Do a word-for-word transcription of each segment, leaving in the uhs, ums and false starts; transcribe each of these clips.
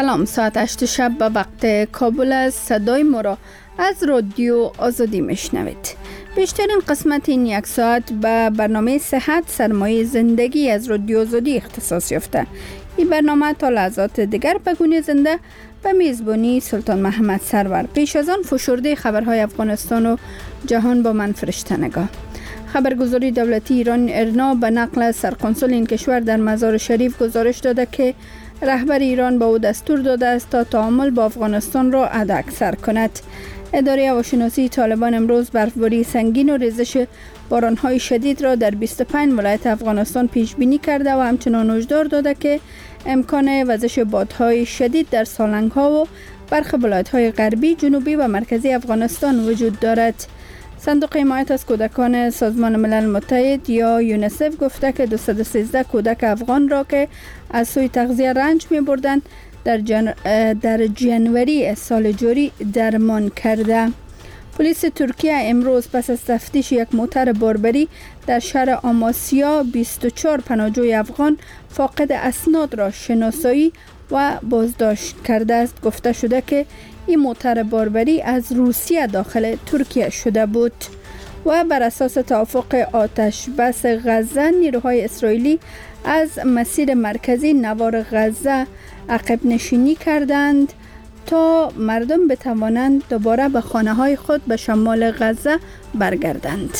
سلام، ساعت هشت شب به وقت کابل است. صدای ما را از رادیو آزادی میشنوید. بیشترین قسمت این یک ساعت به برنامه صحت سرمایه زندگی از رادیو آزادی اختصاص یافته. این برنامه تا لحظات دیگر به گونه زنده به میزبانی سلطان محمد سرور. پیش از آن فشرده خبرهای افغانستان و جهان با من فرشته نگاه. خبرگزاری دولتی ایران ارنا به نقل سرقنسول این کشور در مزار شریف گزارش داده که رهبر ایران به او دستور داده است تا تعامل با افغانستان را حداکثر کند. اداره هواشناسی طالبان امروز برفباری سنگین و ریزش بارانهای شدید را در بیست و پنج ولایت افغانستان پیش بینی کرده و همچنان هشدار داده که امکان وزش بادهای شدید در سالنگ‌ها و برخی ولایت‌های غربی، جنوبی و مرکزی افغانستان وجود دارد. صندوق حمایت از کودکان سازمان ملل متحد یا یونیسف گفته که دویست و سیزده کودک افغان را که از سوی تغذیه رنج می بردند در, جن... در جنوری سال جاری درمان کرده. پلیس ترکیه امروز پس از تفتیش یک موتر باربری در شهر آماسیا بیست و چهار پناهجوی افغان فاقد اسناد را شناسایی و بازداشت کرده است. گفته شده که این موتر باربری از روسیه داخل ترکیه شده بود. و بر اساس توافق آتش بس غزه، نیروهای اسرائیلی از مسیر مرکزی نوار غزه عقب نشینی کردند تا مردم بتوانند دوباره به خانه های خود به شمال غزه برگردند.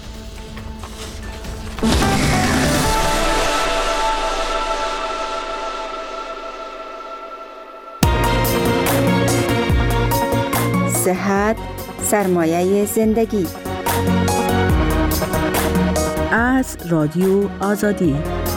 صحت سرمایه زندگی از رادیو آزادی.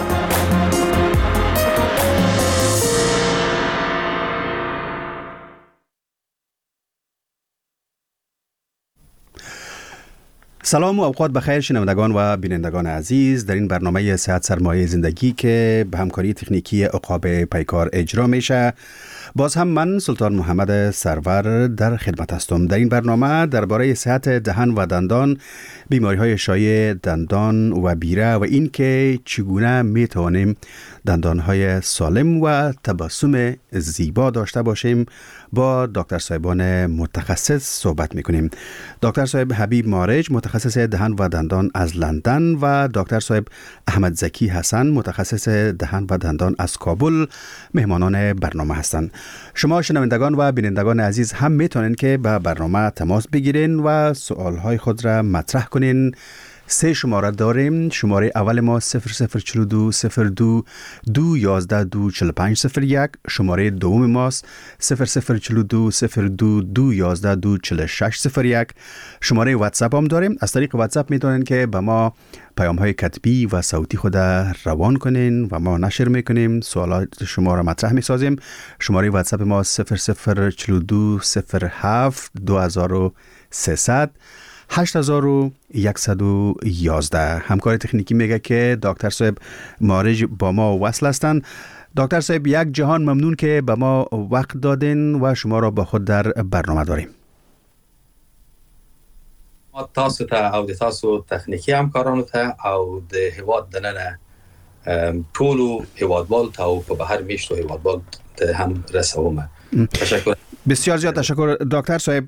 سلام و اوقات بخیر شنوندگان و بینندگان عزیز. در این برنامه صحت سرمایه زندگی که به همکاری تکنیکی عقاب پیکار اجرا میشه، باز هم من سلطان محمد سرور در خدمت هستم. در این برنامه درباره صحت دهان و دندان، بیماری‌های شایع دندان و بیره و این که چگونه میتوانیم دندان‌های سالم و تبسم زیبا داشته باشیم با دکتر صاحبان متخصص صحبت میکنیم. دکتر صاحب حبیب مارج، متخصص دهان و دندان از لندن، و دکتر صاحب احمد زکی حسن، متخصص دهان و دندان از کابل مهمانان برنامه هستند. شما شنوندگان و بینندگان عزیز هم میتونین که به برنامه تماس بگیرین و سوالهای خود را مطرح کنین. سه شماره داریم. شماره اول ما صفر صفر چهل و دو صفر دو دو یازده دو چهل و پنج صفر یک. شماره دوم ماست صفر صفر چهل و دو صفر دو دو یازده دو چهل و شش صفر یک. شماره واتساپ هم داریم. از طریق واتساپ میتونین که به ما پیام های کتبی و صوتی خود روان کنین و ما نشر میکنیم، سوالات شما را مطرح میسازیم. شماره واتساپ ما صفر صفر چهل و دو صفر هفت دو هزار و سیصد هشت هزار و صد و یازده. همکار تکنیکی میگه که دکتر صاحب مارج با ما وصل هستند. دکتر صاحب یک جهان ممنون که به ما وقت دادین و شما را با خود در برنامه داریم. ما تاسو ته او د تاسو تخنیکی همکارانو ته او د هیواد دننه ټولو هیوادوال ته او په بهر میشتو هیوادوال ته هم رسومه. تشکر. بسیار زیاد تشکر دکتر صاحب.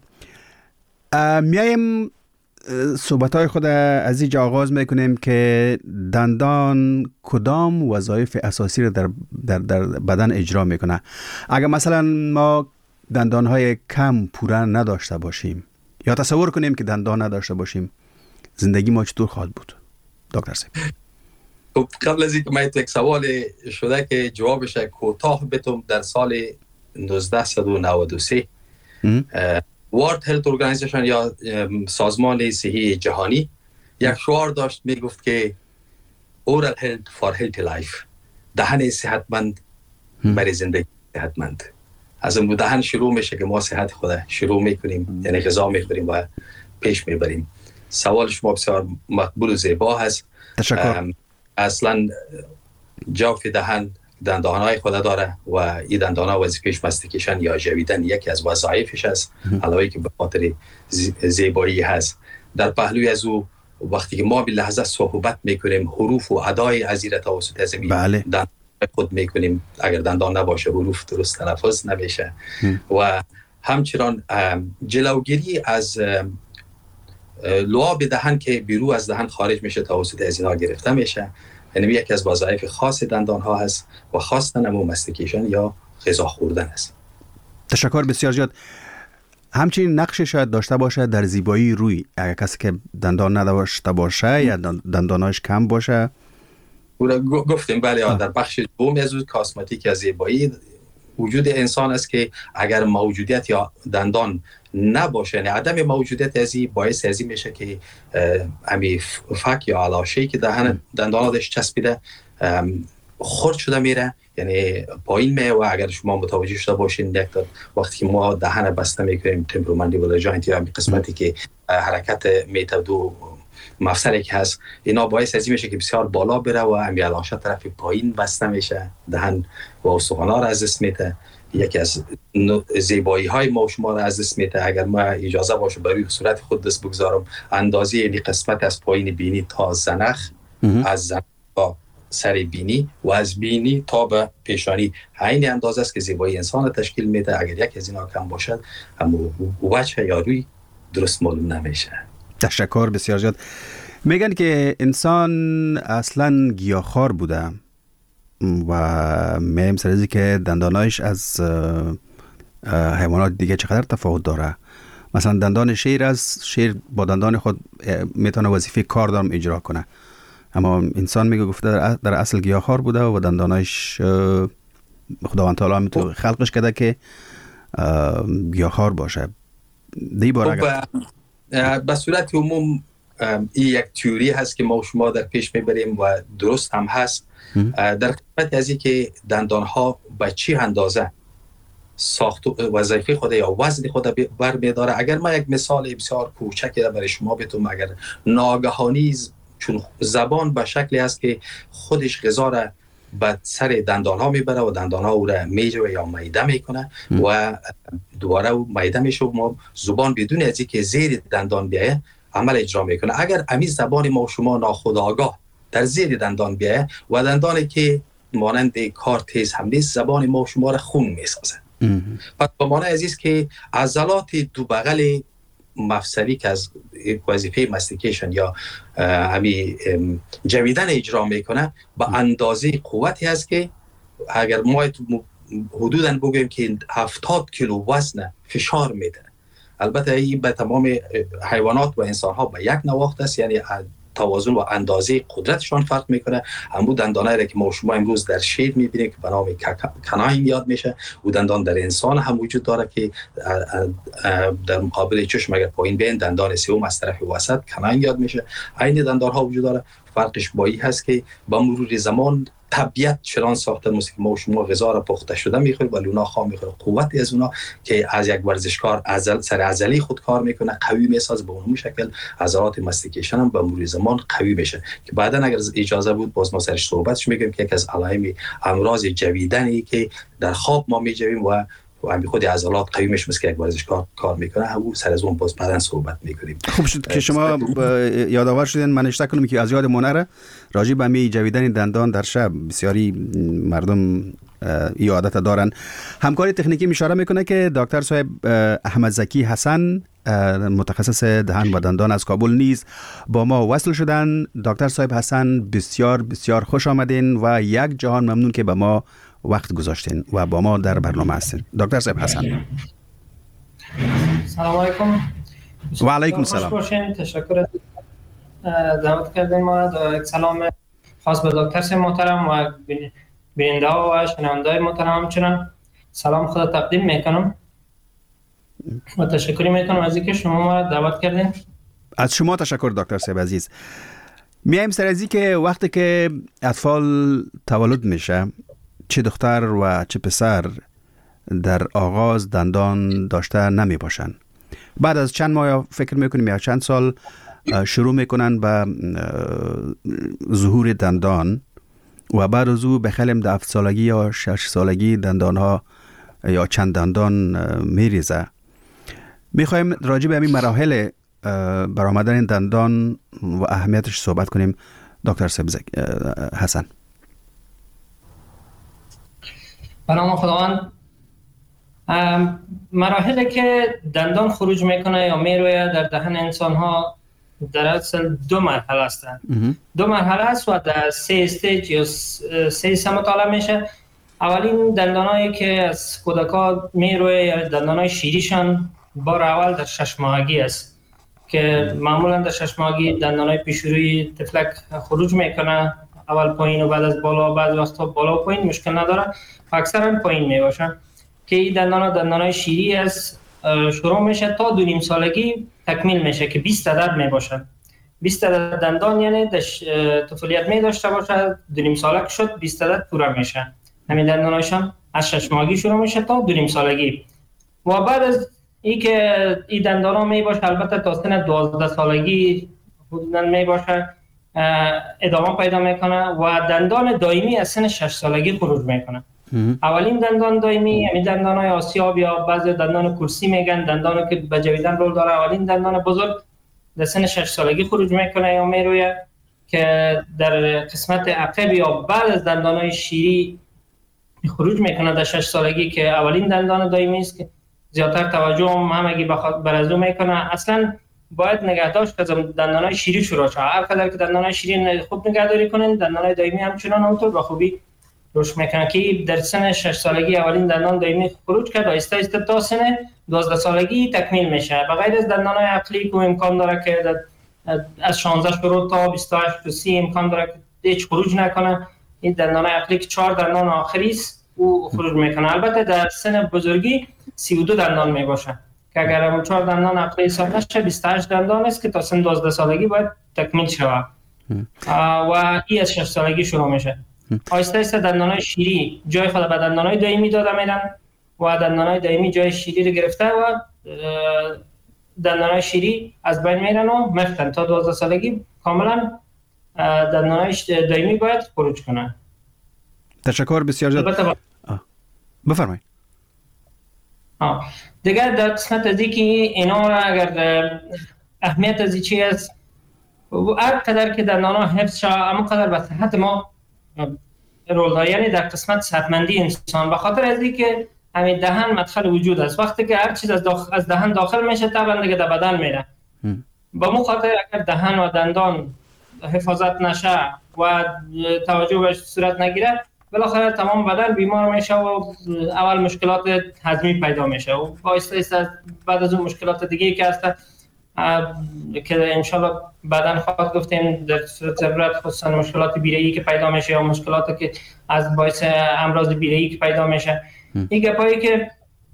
میایم صحبت‌های خود از اینجا آغاز میکنیم که دندان کدام وظایف اساسی را در, در, در بدن اجرا میکنه. اگر مثلا ما دندان‌های کم پوره نداشته باشیم یا تصور کنیم که دندان نداشته باشیم، زندگی ما چطور خواهد بود دکتر صاحب؟ خب قبل از اینکه من یک سوال شده که جوابش کوتاه بتم، در سال نوزده نود و سه World Health Organization یا سازمان صحی جهانی یک شعار داشت میگفت که Oral Health for Healthy Life، دهن صحتمند برای زندگی صحتمند. از اون دهن شروع میشه که ما صحت خود شروع میکنیم، یعنی غذا میخوریم و پیش میبریم. سوال شما بسیار مقبول و زیبا هست. تشکر. اصلا جوف دهن دندانهای خود داره و این دندانها وظیفه‌اش مستیکیشن یا جویدن یکی از وظایفش است، علاوه که به خاطر زیبایی هست. در پهلوی از او وقتی که ما به لحظه صحبت میکنیم حروف و ادای از این توسط از بله. دندان خود میکنیم. اگر دندان نباشه حروف درست تلفظ نمیشه. و همچنان جلوگیری از لعاب دهن که بیرون از دهن خارج میشه توسط از اینا گرفته میشه. یعنی یکی از وظایف خاص دندان ها هست و خواستن همون مستیکیشن یا غذا خوردن است. تشکر بسیار زیاد. همچنین نقش شاید داشته باشه در زیبایی روی، اگر کسی که دندان نداشته باشه یا دنداناش کم باشه. گفتیم بله، در بخش دوم از کاسمتیک یا زیبایی وجود انسان است که اگر موجودیت یا دندان نباشه، یعنی عدم موجودیت ازی باعث ازی میشه که امی فک یا علاشه‌ای که دهن دندانش چسبیده خرد شده میره، یعنی پایین میه. و اگر شما متوجه شده باشین یک وقتی که ما دهن بسته میکنیم تمپروماندیبولار جاینت یا قسمتی که حرکت میتودو مفصلی که هست، اینا باعث ازی میشه که بسیار بالا بره و امی علاشه طرف پایین بسته میشه، دهن و استخوان‌ها را از دست میده. یکی از زیبایی های ما شما را از دست میده. اگر ما اجازه باشه برای صورت خود دست بگذارم، اندازه این قسمت از پایین بینی تا زنخ، از زنخ تا سر بینی و از بینی تا به پیشانی این اندازه است که زیبایی انسان را تشکیل میده. اگر یک از اینا کم باشد اما وجه یا روی درست معلوم نمیشه. تشکر بسیار زیاد. میگن که انسان اصلا گیاهخوار بوده و میم سرزی که دندانایش از حیوانات دیگه چقدر تفاوت داره. مثلا دندان شیر از شیر با دندان خود میتونه وظیفه کاردارم اجرا کنه، اما انسان میگه گفته در اصل گیاهخوار بوده و دندانایش خداوند تعالی میتونه خلقش کرده که گیاهخوار باشه. دی بار اگر به صورت عموم این یک تئوری هست که ما شما در پیش میبریم و درست هم هست. در قسمت از این که دندانها به چی اندازه ساخت وظیفه خود یا وزن خود برمیداره. اگر ما یک مثال بسیار کوچکی برای شما بتونم، اگر ناگهانی چون زبان به شکلی است که خودش غذا را به سر دندان ها میبره و دندان ها او را میجوه یا میده میکنه و دوباره او میده میشه و ما زبان بدون از اینکه زیر دندان بیایه عمل اجرا میکنه. اگر امی زبان ما شما ناخودآگاه در زیر دندان بیایه و دندانی که مانند کار تیز هم نیست، زبان ما شما را خون میسازه. پس به معنی عزیز که عضلات دو بغل مفصلی که از وظیفه مستیکیشن یا همی جویدن اجرا میکنه به اندازه قوتی هست که اگر ما حدوداً بگویم که هفتاد کیلو وزن فشار میده. البته این به تمام حیوانات و انسان ها به یک نواخت است، یعنی توازن و اندازه قدرتشان فرق میکنه. همون دندانایی را که ما شما امروز در شیر میبینیم که به نام کناین یاد میشه، و دندان در انسان هم وجود داره که در مقابل چشم اگر پایین بین دندان سوم از طرف وسط کناین یاد میشه. این دندان ها وجود داره. فرقش با این هست که با مرور زمان طبیعت چنان ساخته است که ما شما غذا را پخته شده میخوریم ولی اونا خام میخوره. قوتی از اونا که از یک ورزشکار عضل سر عضلی خود کار میکنه قوی میسازه، به اون شکل عضلات مستیکیشن هم به مرور زمان قوی میشه که بعدا اگر اجازه بود باز ما سرش صحبتش میگیم که یک از علائم امراض جویدنی که در خواب ما میجویم و و همین خود عضلات قوی میشه مثل که یک ورزشکار کار میکنه، همون سر از اون باز بعدن صحبت میکنیم. خوب شد که شما یادآور شدین. من اشتباه کنم که از یاد مونره راجع به می جویدن دندان در شب بسیاری مردم این عادت دارن. همکاری تکنیکی اشاره میکنه که دکتر صاحب احمد زکی حسن متخصص دهان و دندان از کابل نیز با ما وصل شدن. دکتر صاحب حسن بسیار بسیار خوش آمدین و یک جهان ممنون که به ما وقت گذاشتین و با ما در برنامه هستین. دکتر صاحب حسن سلام علیکم. و علیکم سلام. خوش باشین. تشکر دعوت کردین ما. یک سلام خاص به دکتر صاحب محترم و بیننده و شنونده محترم همچنان سلام خود تقدیم میکنم و تشکر میکنم از اینکه شما ما دعوت کردین. از شما تشکر دکتر صاحب عزیز. میایم سر از که وقتی که اطفال تولد میشه، چه دختر و چه پسر در آغاز دندان داشته نمی باشن. بعد از چند ماه فکر میکنیم یا چند سال شروع میکنن به ظهور دندان و بعد از او بخلیم در هفت سالگی یا شش سالگی دندان ها یا چند دندان میریزه. میخوایم راجع به همین مراحل برآمدن دندان و اهمیتش صحبت کنیم. دکتر صاحب حسن. به نام خداوند. مراحلی که دندان خروج میکنه یا میروید در دهن انسان ها در اصل دو مرحله هستند. دو مرحله است و در سه استیج یا سه سه مطالعه میشه. اولین دندانایی که از کودکان میروید یا دندانای شیریشان بار اول در شش ماهگی است که معمولا در شش ماهگی دندانای پیشروی طفلک خروج میکنه، اول پایین و بعد از بالا، بعد وقتا بالا و پایین مشکل نداره، اکثرا پایین میباشه که این دندان دندانای شیری است. شروع میشه تا دو نیم سالگی تکمیل میشه که بیست عدد میباشه. بیست عدد دندان یعنی طفولیت می داشته باشه، دو نیم سالک شد بیست عدد پوره میشه. همین دندانایشان از شش ماهگی شروع میشه تا دو نیم سالگی و بعد از این که این دندان ها می باشه البته تا سن دوازده سالگی حدودا می باشه ادامه پیدا میکنه و دندان دائمی از سن شش سالگی خروج میکنه. اولین دندان دائمی همین دندان های آسیاب یا بعضی دندان کرسی میگن، دندانی که به جویدن رول داره. اولین دندان بزرگ در سن شش سالگی خروج میکنه یا میروید که در قسمت عقب یا بعد از دندان های شیری خروج میکنه در شش سالگی که اولین دندان دائمی است که زیادتر توجه هم همگی بر از او میکنه. اصلا باید نگهداشت از دندانای شیری شروع شه. هر قدر که دندانای شیری خوب نگهداری کنین دندانای دائمی همچنان همونطور به خوبی رشد میکنه که در سن شش سالگی اولین دندان دائمی خروج کرد و آهسته آهسته تا سن دوازده سالگی تکمیل میشه. به غیر از دندانای عقلی که امکان داره که از شانزده شروع تا بیست و هشت تا سی امکان داره که هیچ خروج نکنه، این دندانای عقلی که چهار دندان آخری است او خروج میکنه. البته در سن بزرگی سی و دو دندان میباشه که اگر اون چهار دندان عقلی حساب نشه بیست و هشت دندان است که تا سن دوازده سالگی باید تکمیل شود و این از شش سالگی شروع میشه. آهسته آهسته دندانای شیری جای خود به دندانای دائمی داده میرن و دندانای دائمی جای شیری رو گرفته و دندانای شیری از بین میرن و میفتن تا دوازده سالگی کاملا دندانای دائمی باید خروج کنن. تشکر بسیار زیاد. بفرمایید. آه. دیگر در قسمت از اینکه اینا را اگر اهمیت از چی است هر قدر که دندان‌ها حفظ شود اما قدر به صحت ما رول داره، یعنی در قسمت صحتمندی انسان. به خاطر از اینکه همین دهن مدخل وجود است، وقتی که هر چیز از داخل از دهن داخل میشه طبعا دیگه در بدن میره. با مو خاطر اگر دهن و دندان حفاظت نشه و توجه بهش صورت نگیره بالاخره تمام بدن بیمار میشه و اول مشکلات هضمی پیدا میشه و آهسته آهسته بعد از اون مشکلات دیگه که هست که انشالله بعداً خواهد گفتیم در صورت ضرورت، خصوصا مشکلات بیره‌ای که پیدا میشه یا مشکلاتی که از باعث امراض بیره‌ای که پیدا میشه. این گپایی که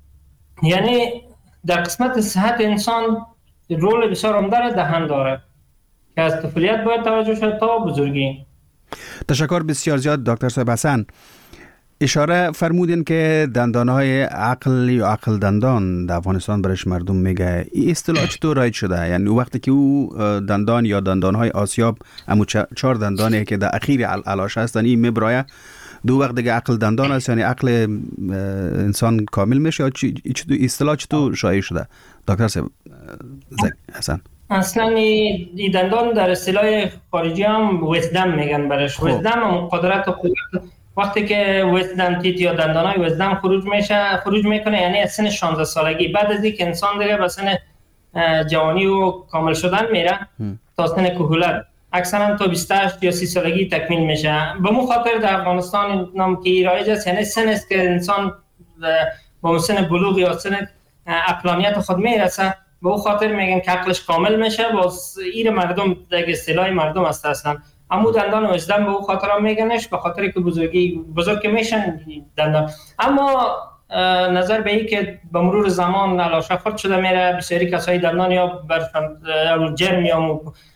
یعنی در قسمت صحت انسان رول بسیار عمده دهن داره که از طفولیت باید توجه شد تا بزرگی. تشکر بسیار زیاد دکتر صاحب حسن. اشاره فرمودین که دندانهای عقل یا عقل دندان در افغانستان برش مردم میگه، این اصطلاح چطور رایج شده؟ یعنی وقتی که او دندان یا دندانهای آسیاب امو چهار دندانی که در اخیر علاش هستن این میبرایه دو وقت دیگه عقل دندان است، یعنی عقل انسان کامل میشه یا اصطلاح چطور شایع شده دکتر صاحب حسن؟ اصلا این دندان در اصطلاح خارجی هم ویسدم میگن برش. ویسدم هم قدرت و قدرت وقتی که ویسدم تیت یا دندانای ویسدم خروج میشه خروج میکنه یعنی از سن شانزده سالگی. بعد از اینکه انسان دیگه به سن جوانی و کامل شدن میره تا سن کهولت اکثرا تا بیست و هشت یا سی سالگی تکمیل میشه. به مو خاطر در افغانستان نام که رایج است، یعنی سن است که انسان با سن بلوغ یا سن عقلانیت خود میرسه، به او خاطر میگن که عقلش کامل میشه. باز ایر مردم در اصطلاح مردم است اصلا اما دندان وجدان به او خاطر هم میگنش به خاطر که بزرگی بزرگ میشن دندان. اما نظر به این که به مرور زمان علاشه خورد شده میره، بسیاری کسایی دندان یا بر جرم یا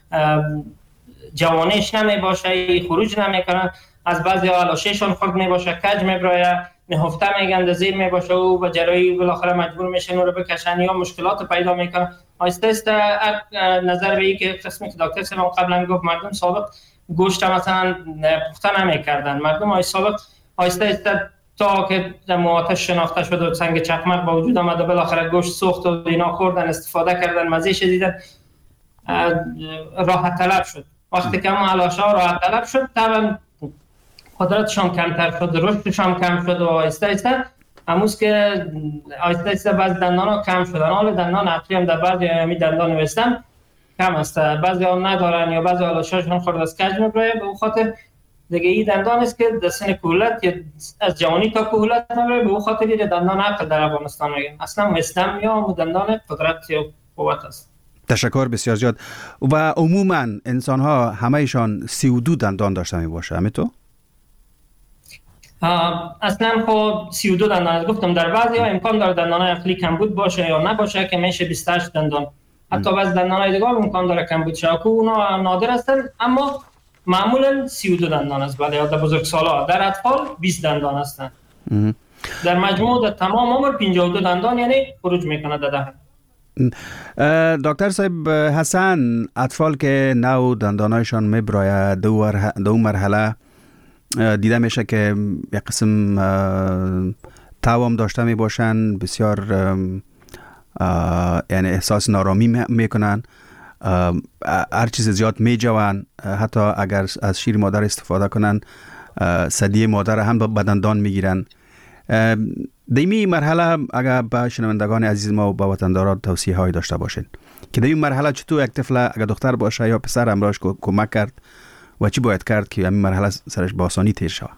جوانیش نمی باشه خروج نمیکنن، از بعضی علاشهشون خورد می باشه کج میبرایه نهفته میگن زیر می باشه و به جرایی بالاخره مجبور میشن رو بکشن یا مشکلات پیدا میکنن. آهسته آهسته نظر به این که قسمی که دکتر سلام قبلا گفت مردم سابق گوشت مثلا پخته نمیکردن، مردم های سابق آهسته آهسته تا که مواتش شناخته شد و سنگ چخمق با وجود آمد و بالاخره گوشت سوخت و اینا خوردن استفاده کردن مزهش دیدن راحت طلب شد. وقتی که ما علاشا راحت طلب شد طبعا قدرتشان کمتر شد، رشدشان کم شد و آهسته آهسته امروز که آهسته آهسته بعض دندان ها کم شدن. حال دندان عقلی هم در بعضی همی دندان نوشتن کم است، بعضی ها ندارن یا بعضی آلاشاشون خورد از کج میبره. به اون خاطر دیگه این دندان است که در سن کهولت یا از جوانی تا کهولت میبره. به اون خاطر این دندان عقل در افغانستان میگن اصلا وستم یا دندان قدرت یا قوت است. تشکر بسیار زیاد. و عموما انسان ها همهشان سی و دو دندان داشته می باشه، همه تو؟ اصلا خب سی و دو دندان گفتم، در بعضی ها امکان داره دندان های عقلی کمبود باشه یا نباشه که میشه بیست و هشت دندان. حتی بعضی دندان های دیگه امکان داره کمبود شه که اونا نادر هستن، اما معمولا سی و دو دندان است. ولی در بزرگسالا در اطفال بیست دندان هستن. در مجموع در تمام عمر پنجاه و دو دندان یعنی خروج میکنه در دهن. دکتر صاحب حسن، اطفال که نو دندانایشان میبراید دو, دو مرحله دیده میشه که یک قسم توام داشته می باشن، بسیار یعنی احساس نارامی میکنن، هر چیز زیاد می جوان، حتی اگر از شیر مادر استفاده کنن ثدی مادر هم به دندان میگیرن. دیمی مرحله اگر به شنوندگان عزیز ما و به وطنداران توصیه های داشته باشین که دیمی مرحله چطور یک طفل اگر دختر باشه یا پسر امراش کمک کرد و چی باید کرد که این مرحله سرش با آسانی تیر شود؟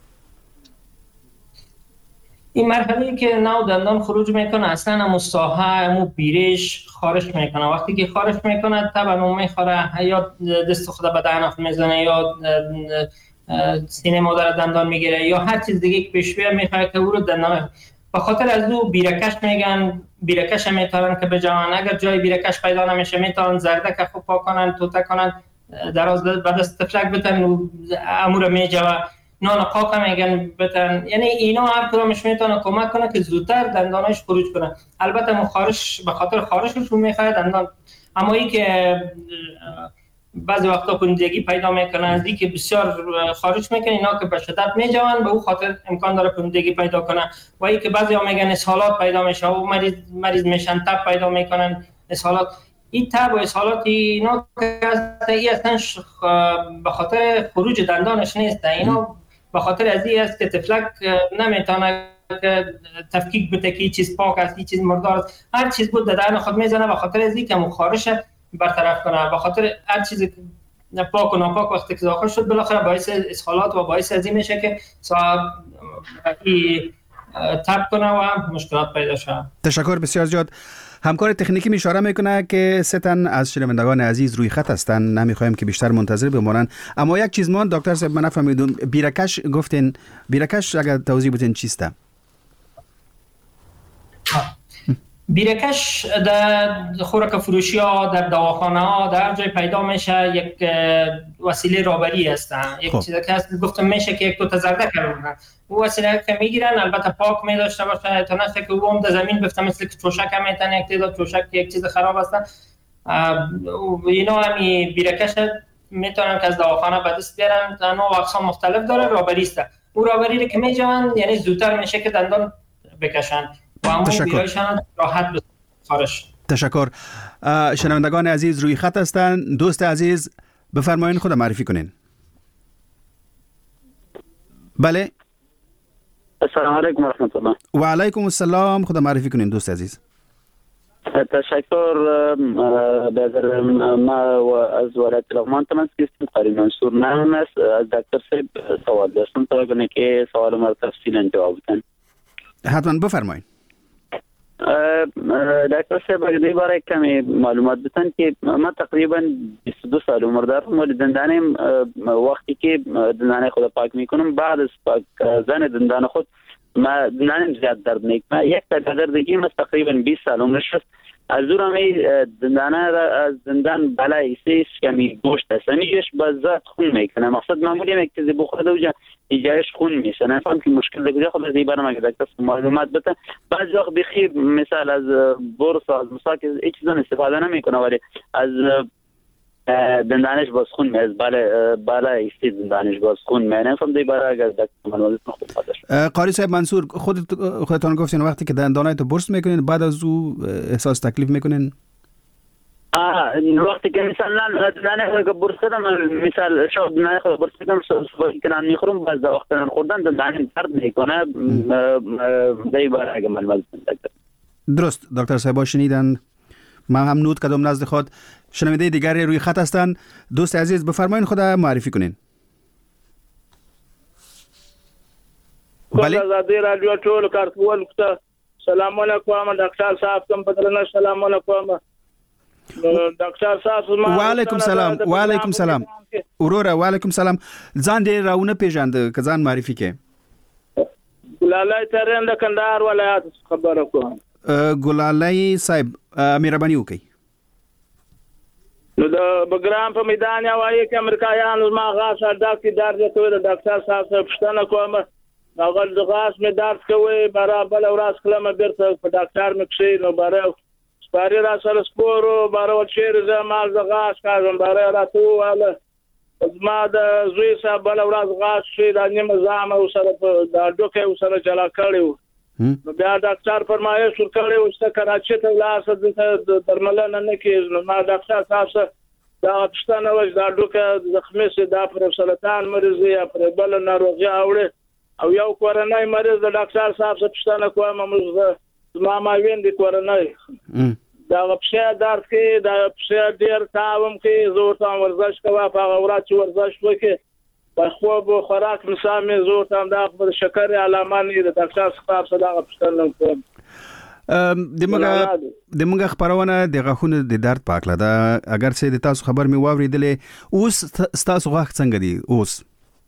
این مرحله که نو دندان خروج میکنه اصلا همون ساحه همون بیرش خارش میکنه. وقتی که خارش میکنه طبعا اون میخوره یا دست خود به دهن میزنه یا سینه مادر دندان میگیره یا هر چیز دیگه که پیش بیاد میخوره که او رو دندان. به خاطر از او بیرکش میگن، بیرکش هم میتارن که بجوان. اگر جای بیرکش پیدا نمیشه میتارن زردک خوب پاک کنن، توته کنن، دراز بعد از تفلک بتن امور میجوه، نان قاق هم میگن بتن. یعنی اینا هر کدامش میتونه کمک کنه که زودتر دندانش خروج کنه. البته مخارش به خاطر خارشش رو میخواد دندان، اما ای که بعضی وقتا پوندگی پیدا میکنه، از این که بسیار خارج میکنه، اینا که به شدت میجوان به او خاطر امکان داره پوندگی پیدا کنه. و ای که بعضی ها میگن اسهالات پیدا میشه و مریض مریض میشن، تب پیدا میکنن اسهالات. این تب و اسهالات اینا که ای اصلا به خاطر خروج دندانش نیست، اینا به خاطر از این است که تفلک نمیتونه تفکیک بده که چیز پاک است، چیز مردار است. هر چیز بود دهن خود میزنه به خاطر از این که مخارش برطرف کنه. به خاطر هر چیز پاک و ناپاک وقتی که داخل شد بالاخره باعث اسهالات و باعث از این میشه که صاحب تب کنه و مشکلات پیدا شه. تشکر بسیار زیاد. همکار تکنیکی اشاره میکنه که سه تن از شنوندگان عزیز روی خط هستن، نمیخوایم که بیشتر منتظر بمانن. اما یک چیز مان دکتر صاحب من نفهمیدم، بیرکش گفتین، بیرکش اگر توضیح بدین چیسته؟ بیرکش در خوراک فروشی ها، در دواخانه ها، در جای پیدا میشه، یک وسیله رابری هستن. یک چیزی که هست گفتم میشه که یک دو تا زرده کردن. او وسیله که میگیرن البته پاک می داشته باشه تا نشه که او هم در زمین بفته، مثل که چوشک هم میتن یک تعداد چوشک یک چیز خراب هستن. اینا همی بیرکش میتونن که از دواخانه به دست بیارن، نوع و اقسام مختلف داره، رابری است. او رابری رو که میجوان یعنی زودتر میشه که دندان بکشن و همون بیرایشان راحت بخارش. تشکر. شنوندگان عزیز روی خط هستن. دوست عزیز بفرمایین خود معرفی کنین. بله. السلام علیکم و رحمت الله. و علیکم السلام. خود معرفی کنین دوست عزیز. تشکر. بذار ما از ولایت لغمان تماس کردم. قاری منصور نام است. از دکتر صاحب سوال داشتم تا کنه که سوال ما تفصیلا جواب بدن. حتما بفرمایید. دکتر صاحب اگر باره کمی معلومات بدن که ما تقریبا بیست و دو سال عمر دارم و دندانم وقتی که دندان خود پاک میکنم بعد از پاک کردن دندان خود ما دندانم زیاد درد میکنه. یک تا دردگی ما تقریبا بیست سال عمرش است. از دورم دندان از دندان بالای سیش کمی گوشت است، میگهش بازات خون میکنه. مقصد معمولی هم یک چیزی بخورده و جایش خون میشه. نفهم که مشکل دیگه خود از این برام اگه دکتر معلومات بده. بعضی وقت بخیر مثال از برس از مساک هیچ چیزا استفاده نمیکنه ولی از دندانش باز خون میاد، بالا بالا ایستی دندانش باز خون میاد. نفهم دی برای اگر دکتر معلومات بده. قاری صاحب منصور خودت خودتون گفتین وقتی که دندانایت برس میکنین بعد از او احساس تکلیف میکنین؟ وقتی که مثلا دندانه که برسه مثال شو دندانه که برسه کم کنن میخورم باز وقتی خوردن دندانه درد میکنه دی بار اگه معلومات دکتر. درست دکتر صاحب شنیدن. من هم نوت کردم نزد خود. شنونده دیگری روی خط هستند. دوست عزیز بفرمایید خود معرفی کنین. بله زادی رادیو ټول کارکول ته سلام علیکم ډاکټر صاحب کوم بدلنه سلام علیکم ډاکټر صاحب و علیکم سلام و علیکم سلام وروره و علیکم سلام ځان دې راونه پیژاند که ځان معرفي کې. ګلالای ترين د کندهار ولایت خبره کوم. ګلالای صاحب مهرباني وکړئ. نو د بګرام په میدان یوایي کې امریکایانو ما غاښ ډاکټر درد کوي د ډاکټر صاحب څخه پوښتنه کوم. هغه د غاښ مې درد کوي برابر ورځ کلمه بیرته په ډاکټر مې کښې نو باره سپاري را سره سپورو باره چیرې زه مال د غاښ کاږم باره راته وواله زما د زوی صاحب بله ورځ غاښ کښې دا نیمه زامه ورسره په دا ډوکی ورسره جلا کړی و. نو بیا ډاکټر فرمایش ورکړی و چې ته کراچۍ ته ولاړ شه دلته درملنه نه کېږي. نو ما ډاکټر صاحب څخه دا پوښتنه وه چې دا ډوکی زخمي شي دا پر سرطان مریض یا پر بله ناروغي اوړي او یو کورنۍ مریض د ډاکټر صاحب څخه پوښتنه کوم موږ زما ماوین د کورنۍ دا پښه درد کوي دا پښه ډېر تاوم کوي زه ورته ورزش کوم په هغه ورځ چې ورزش وکړې په خوب او خوراک نظام مې زه ورته همدا د شکر علامه نه د ډاکټر صاحب څخه دغه پوښتنه کوم. د موږ خبرونه د غاښونو د درد په اړه ده. اگر څه د تاسو خبر مې واورېدلې اوس ستاسو غاښ څنګه دی اوس؟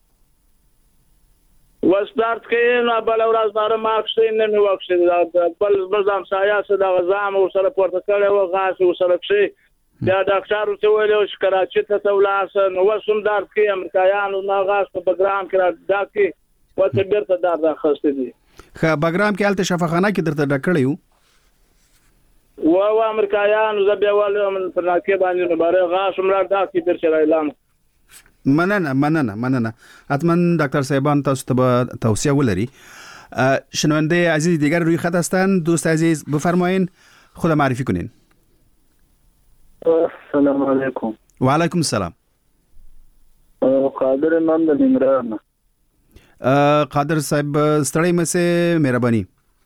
وس درد کوي نو بل ورځ بار مارکس نه مې وښه بل بل ځم سایه سره د غزام او سره پورته کړي و غاښ او سره کښې بیا ډاکټر ته ویل چې کراچۍ ته ولاړ نو وسوم درد کوي امریکایانو ما غاښ په بګرام کې ډاکي وته بیرته درد راخسته دي. خا بګرام کې الته شفاخانه کې درته ډکړیو و و امریکایانو زبې ول من پر ناکې باندې نو بار غاښ مړ ډاکي بیرته اعلان. مننه مننه مننه حتما دکتر صاحبان تاسو ته توصیه ولري. شنونده عزیز دیگر روی خط هستند. دوست عزیز بفرمایین خود معرفی کنین. السلام علیکم. و علیکم السلام. قادر امام د ننګرهار. قادر صاحب ستړی مې مهرباني.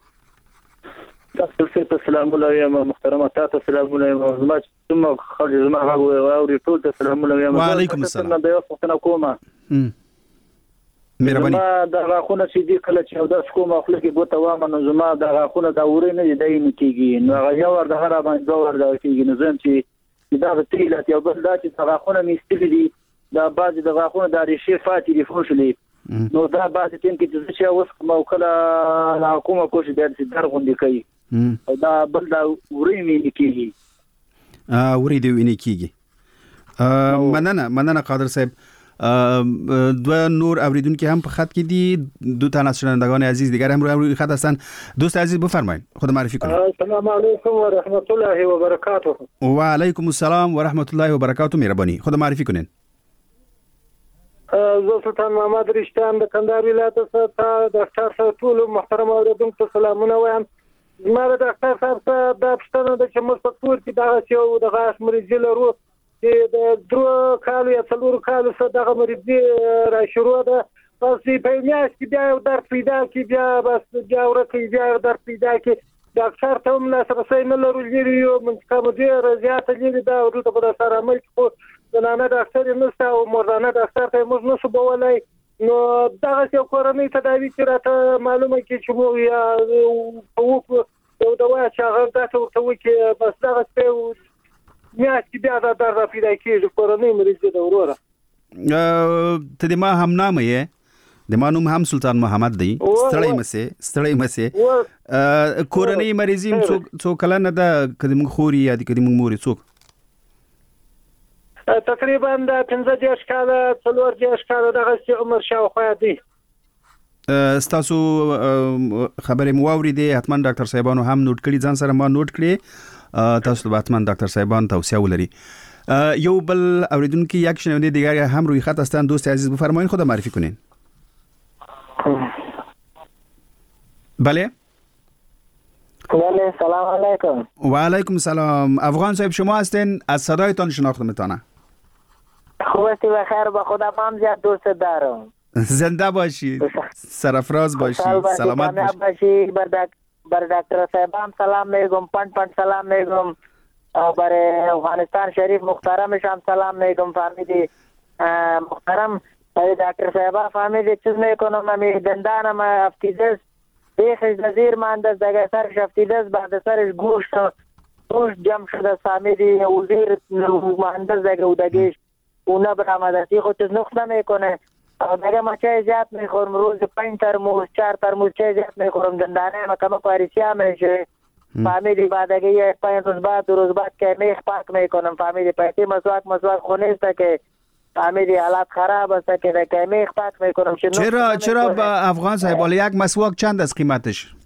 تاسو ته سلام علیکم محترم تاسو سلام علیکم زما ثم خرج زما هغه او ټول ته سلام علیکم. و علیکم السلام. نو د یو څه کومه مهرباني. زما د غاښونو چې دی کله چې دا کومه خپل کې بوته وامه نو زما د غاښونو دا ورې نه دی نه کیږي نو هغه یو ور د هر باندې دوه ور دا کیږي نو زم چې دا د تیلات یو بل دا چې غاښونه میستلي دي دا بعض د غاښونو د ریشې فاتې دي فوشلې نو دا بعض ټیم کې چې اوس کومه کله حکومت کوشش د در غونډې کوي او دا بل دا ورې مې کیږي ا ورې دی ونی کیږي. مننه مننه قادر صاحب. دو نور اوریدونکو هم په خط کې دي دو تا شنوندگان عزیز دیگر هم روی خط هستن. دوست عزیز بفرمایید خود معرفی کنید. السلام علیکم و رحمت الله و برکاته. و علیکم السلام و رحمت الله و برکاته. مهربانی خود معرفی کنید. زه سلطان محمد رشتان د کندهار ولایت څخه د ډاکټر صاحب ټول محترم اوریدونکو سلامونه وایم. زما د ډاکټر صاحب څخه د پښتنو د چې موږ په کور کې دا چې د غاښ مریض لرو چې د درو کالو یا څلورو کالو سره دغه مریضي را شروع ده پس په میاشت کې بیا یو درد پیدا کی بیا بس بیا ورته بیا درد پیدا کی ډاکټر ته هم لاسرسی نه لرو لري یو منځکه ډېره زیاته لري دا ورته په سره عمل خو زنانه ډاکټر یې نشته او مردانه ډاکټر ته موږ نشو بولای نو دغه یو کورنۍ تداوی چې راته معلومه کې چې موږ یا وکړو یو دوا چې هغه داسې ورته وکړي بس دغه څه میاشت بیا دا درد پیدا کېږي کورنۍ مریض د وروره. ته د ما هم نامه یې د ما نوم هم سلطان محمد دی. ستړی مسې ستړی مسې کورنۍ مریضي څو کلنه ده که موږ خوري یا که موږ موري څوک تقریبا د پنځه دېرش کاله څلور دېرش کاله دغسې عمر شاوخوا دی. ستاسو خبرې مو واورېدې حتما ډاکټر صاحبانو هم نوٹ کړي ځان سره ما نوٹ کړي تاسو به حتما ډاکټر صاحبان توصیه ولري. یو بل اوریدونکو یک شنونده دیگر هم روی خط هستند. دوست عزیز بفرمایید خود معرفی کنین. بله بله سلام علیکم. و علیکم سلام. افغان صاحب شما هستین؟ از صدایتان شناخته میتونه. خوب هستی؟ بخیر. با خودم هم زیاد دوست دارم. زنده باشی، سرفراز باشی، سلامت باشی. باشی. بر, دک... بر دکتر صاحب هم سلام میگم، پنج پنج سلام میگم، برای افغانستان شریف محترمش هم سلام میگم. فهمیدی محترم دکتر صاحب فهمیدی چیز میکنم، امی دندانم افتیده بیخش دزیر مانده دیگه، سرش افتیده بعد سرش گوشت گوشت جمع شده، فهمیدی وزیر مانده دیگه و دگیش اونه برامدستی خود چیز نخ نمیکنه. دیگه ما چای زیاد میخورم، روز پنج ترموز چهار ترموز چای زیاد میخورم، دندانه ما کم پاریسی هم میشه. فهمیدی بعد دیگه یک پنج روز بعد دو روز بعد که میخ پاک میکنم. فهمیدی پیتی مسواک مسواک خونیسته که فهمیدی حالت خراب است که که میخ پاک میکنم. چرا چرا با افغان صاحب بالا یک مسواک چند از قیمتش؟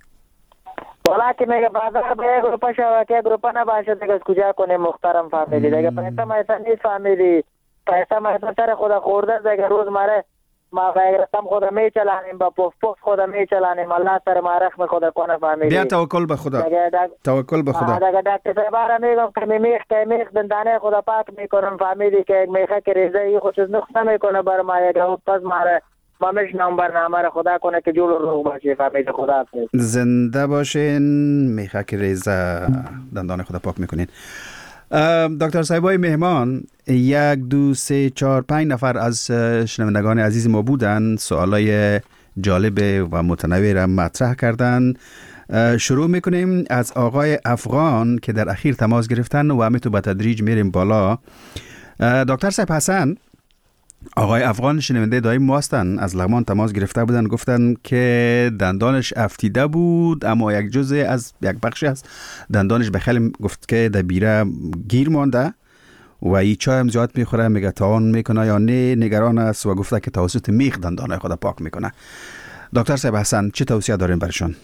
والا که میگه بازار به یک روپا شو که یک روپا نباشه دیگه از کجا کنه محترم. فهمیدی دیگه پیسه مایسا نیست. فهمیدی پیسه مایسا سر خدا خورده دیگه، روز ماره ما بگرستم خدا میچلانیم، با پف پف خدا میچلانیم، الله سر ما رحم خدا کنه. فهمیدی بیا توکل به خدا، توکل به خدا. دیگه دکتر صاحب میگم که میخ که میخ دندانه خدا پاک میکنم. فهمیدی که میخه که ریزه ای خودش نقص نمیکنه بر ما یک پس ماره ما میشنم برنامه را خدا کنه که جلو رو باشه. فهمیدی خدا حافظ. زنده باشین. میخه که ریزه دندان خدا پاک میکنین. دکتر صاحبای مهمان، یک دو سه چهار پنج نفر از شنوندگان عزیز ما بودن، سوالای جالب و متنوع را مطرح کردن. شروع میکنیم از آقای افغان که در اخیر تماس گرفتن و همین تو به تدریج میریم بالا. دکتر صاحب حسن، آقای افغان شنونده دایم ما هستن، از لغمان تماس گرفته بودن، گفتن که دندانش افتیده بود اما یک جزء از یک بخشی از دندانش به خیلی گفت که در بیره گیر مانده و این چای هم زیاد میخوره، میگه تاون میکنه یا نه، نگران است و گفته که توسط میخ دندانه خود پاک میکنه. دکتر صاحب حسن چه توصیه داریم برشون؟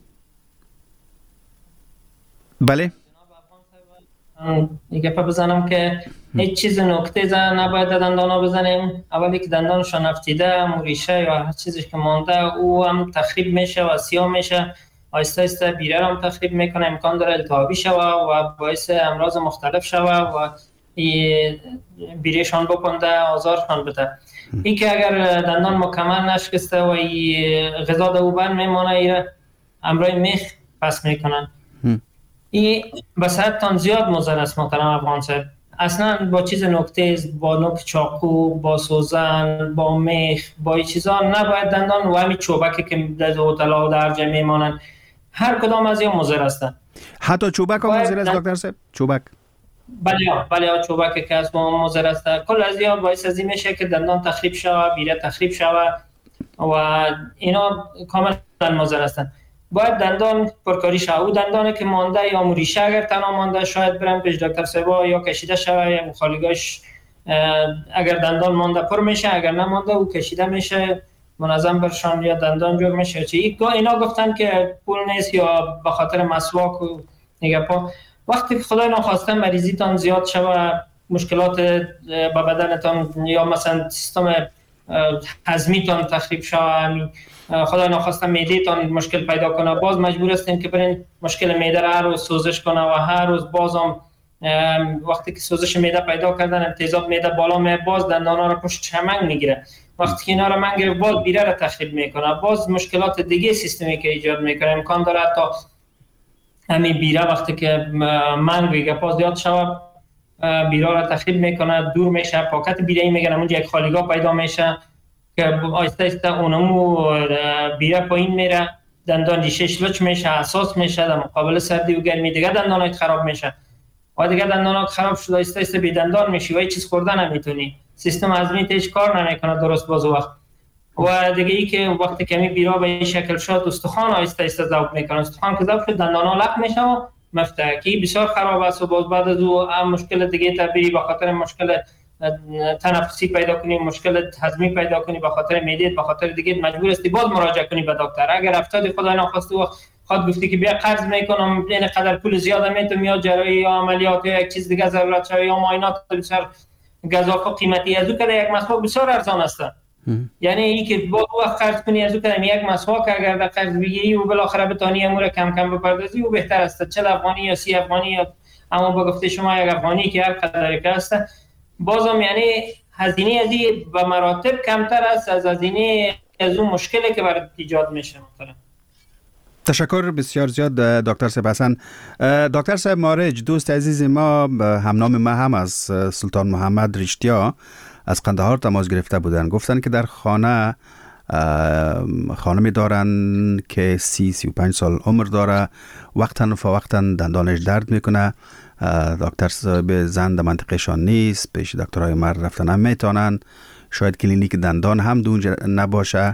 بله دیگه پا بزنم که هیچ چیز نکته زن نباید دندانا بزنیم. اولی که دندانشان افتیده، موریشه یا هر چیزی که مانده او هم تخریب میشه و سیاه میشه، آیسته آیسته بیره هم تخریب میکنه، امکان داره التهابی شوه و باعث امراض مختلف شوه و بیرهشان بکنده، آزارشان بده. این که اگر دندان مکمل نشکسته و غذا دو بند میمانه، ایره امرای میخ پس میکنن. این به صحتتان زیاد مضر است محترم افغان صاحب. اصلا با چیز نکته، با نوک چاقو، با سوزن، با میخ، با این چیزا نباید دندان و همین چوبکی که در هتل‌ها و در جای میمانن، هر کدام از این مضر هستن. حتی چوبک هم مضر است دکتر صاحب؟ چوبک؟ بله بله چوبکی که از ما مضر است. کل از این باعث از این میشه که دندان تخریب شوه، بیره تخریب شوه و اینا کاملا مضر هستن. باید دندان پرکاری شوه. او دندانی که مانده یا موریشه اگر تنها مانده، شاید برم پیش دکتر صاحب یا کشیده شوه یا مخالگاش. اگر دندان مانده پر میشه، اگر نمانده او کشیده میشه، منظم برشان یا دندان جور میشه. چی اینا گفتن که پول نیست یا به خاطر مسواک و نگه پا. وقتی که خدای ناخواسته مریضیتان زیاد شوه، مشکلات به بدنتان یا مثلا سیستم هضمیتان تخریب شوه، خدای ناخواسته معده‌تان مشکل پیدا کنه، باز مجبور هستین که برین مشکل معده را هر روز سوزش کنه و هر روز بازم وقتی که سوزش معده پیدا کردن، تیزاب معده بالا می، باز دندانا را پشت چمنگ میگیره. وقتی که اینا را منگ گرفت، باز بیره را تخریب میکنه، باز مشکلات دیگه سیستمی که ایجاد میکنه. امکان داره حتی همین بیره وقتی که منگ بگه باز زیاد شوه، بیره را تخریب میکنه، دور میشه، پاکت بیره میگن اونجا یک خالیگاه پیدا میشه که آیسته آیسته اونمو بیره پایین میره، دندان ریشش لچ میشه، حساس میشه، در مقابل سردی و گرمی دیگه دندانات خراب میشه و دیگه دندانات خراب شده آیسته آیسته بی دندان میشی و هیچ چیز خوردن نمیتونی، سیستم هضمیت هیچ کار نمیکنه درست باز وقت. و دیگه ای که وقتی کمی بیرا به این شکل شد، استخوان آیسته آیسته ذوب میکنه، استخوان که ذوب شد دندانا لق میشه و مفتکی بسیار خراب است و باز بعد از او مشکل دیگه تبری به خاطر مشکل تنفسی پیدا کنی، مشکل هضمی پیدا کنی، به خاطر معده، به خاطر دیگه مجبور هستی باز مراجعه کنی به دکتر. اگر افتادی خدای ناخواسته و خود گفتی که بیا قرض میکنم این قدر پول زیاد میتونم یا جراحی یا عملیات یا یک چیز دیگه ضرورت شوی یا معاینات بسیار گزافه قیمتی از او که یک مسواک بسیار ارزان است. یعنی ای که با وقت قرض کنی از او کدام یک مسواک اگر در قرض بگیری و بالاخره بتانی امور کم کم بپردازی و بهتر است، چه افغانی یا سی افغانی یا اما با گفته شما یک افغانی که هر قدری که است بازم یعنی هزینه از این به مراتب کمتر است از هزینه از اون مشکلی که برای ایجاد میشه. مثلا تشکر بسیار زیاد دکتر صاحب حسن. دکتر صاحب مارج، دوست عزیز ما همنام ما هم از سلطان محمد رشتیا از قندهار تماس گرفته بودن، گفتن که در خانه خانمی دارن که سی سی و پنج سال عمر داره، وقتاً فوقتاً دندانش درد میکنه، دکتر صاحب زن در منطقهشان نیست، پیش دکترهای مرد رفتن هم میتونن، شاید کلینیک دندان هم دونجا نباشه،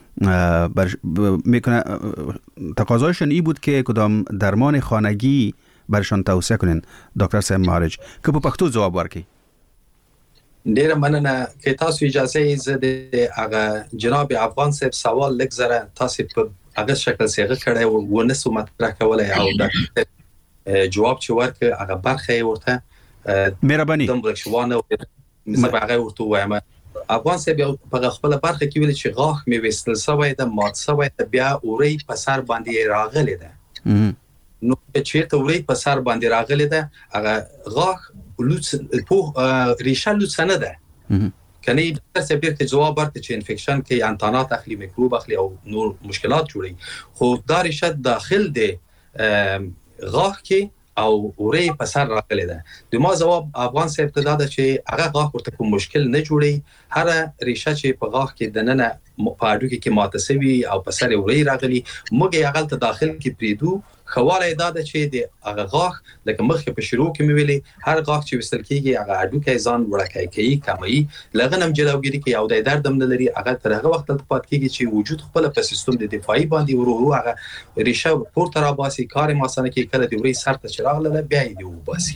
میکنه تقاضایشون ای بود که کدام درمان خانگی برشان توصیه کنین دکتر صاحب مارج که په پښتو جواب ورکړي. ډیره مننه که تاسو اجازه زده هغه جناب افغان صاحب سوال لږ زره تاسو په هغه شکل صيغه کړی و ونه سو مطرح کولای او د جواب چې ورکړ هغه برخه ورته مهرباني دم بلښوانه زه هغه ورته وایم. افغان صاحب په خپل برخه کې ویل چې غاښ مې وستل سوی د مات سوی د بیا اوري په سر باندې راغلی ده، نو چې ته اوري په سر باندې راغلی ده هغه غاښ لوڅ په ریشه لوڅ نه ده کني د سپیر کې جواب ورته چې انفیکشن کې انتانات اخلي میکروب اخلي او نور مشکلات جوړي، خو دا ریشه داخل دی غاښ کې او اوري په سر راغلی ده. د ما جواب افغان صاحب ته دا ده چې هغه غاښ ورته کوم مشکل نه جوړي، هر ریشه چې په غاښ کې دننه په اډو کې ماته سوي او په سر اوري راغلي موږ یې هغه ته داخل کې پریدو. خواله دا ده چې د هغه غاښ لکه مخکې په شروع کې مې ویلي هر غاښ چې وستل کېږي هغه اډو کې ځان وړکای کوي کموي لغنم جلوګیری کوي او د درد هم نه لري، هغه تر هغه وخت پات کېږي چې وجود خپل په سیستم د دفاعي باندې ورو ورو هغه ریشه پورته را باسي، کار ماسانه کې کله د وری سر ته چراغ لاله بیا یې و باسي.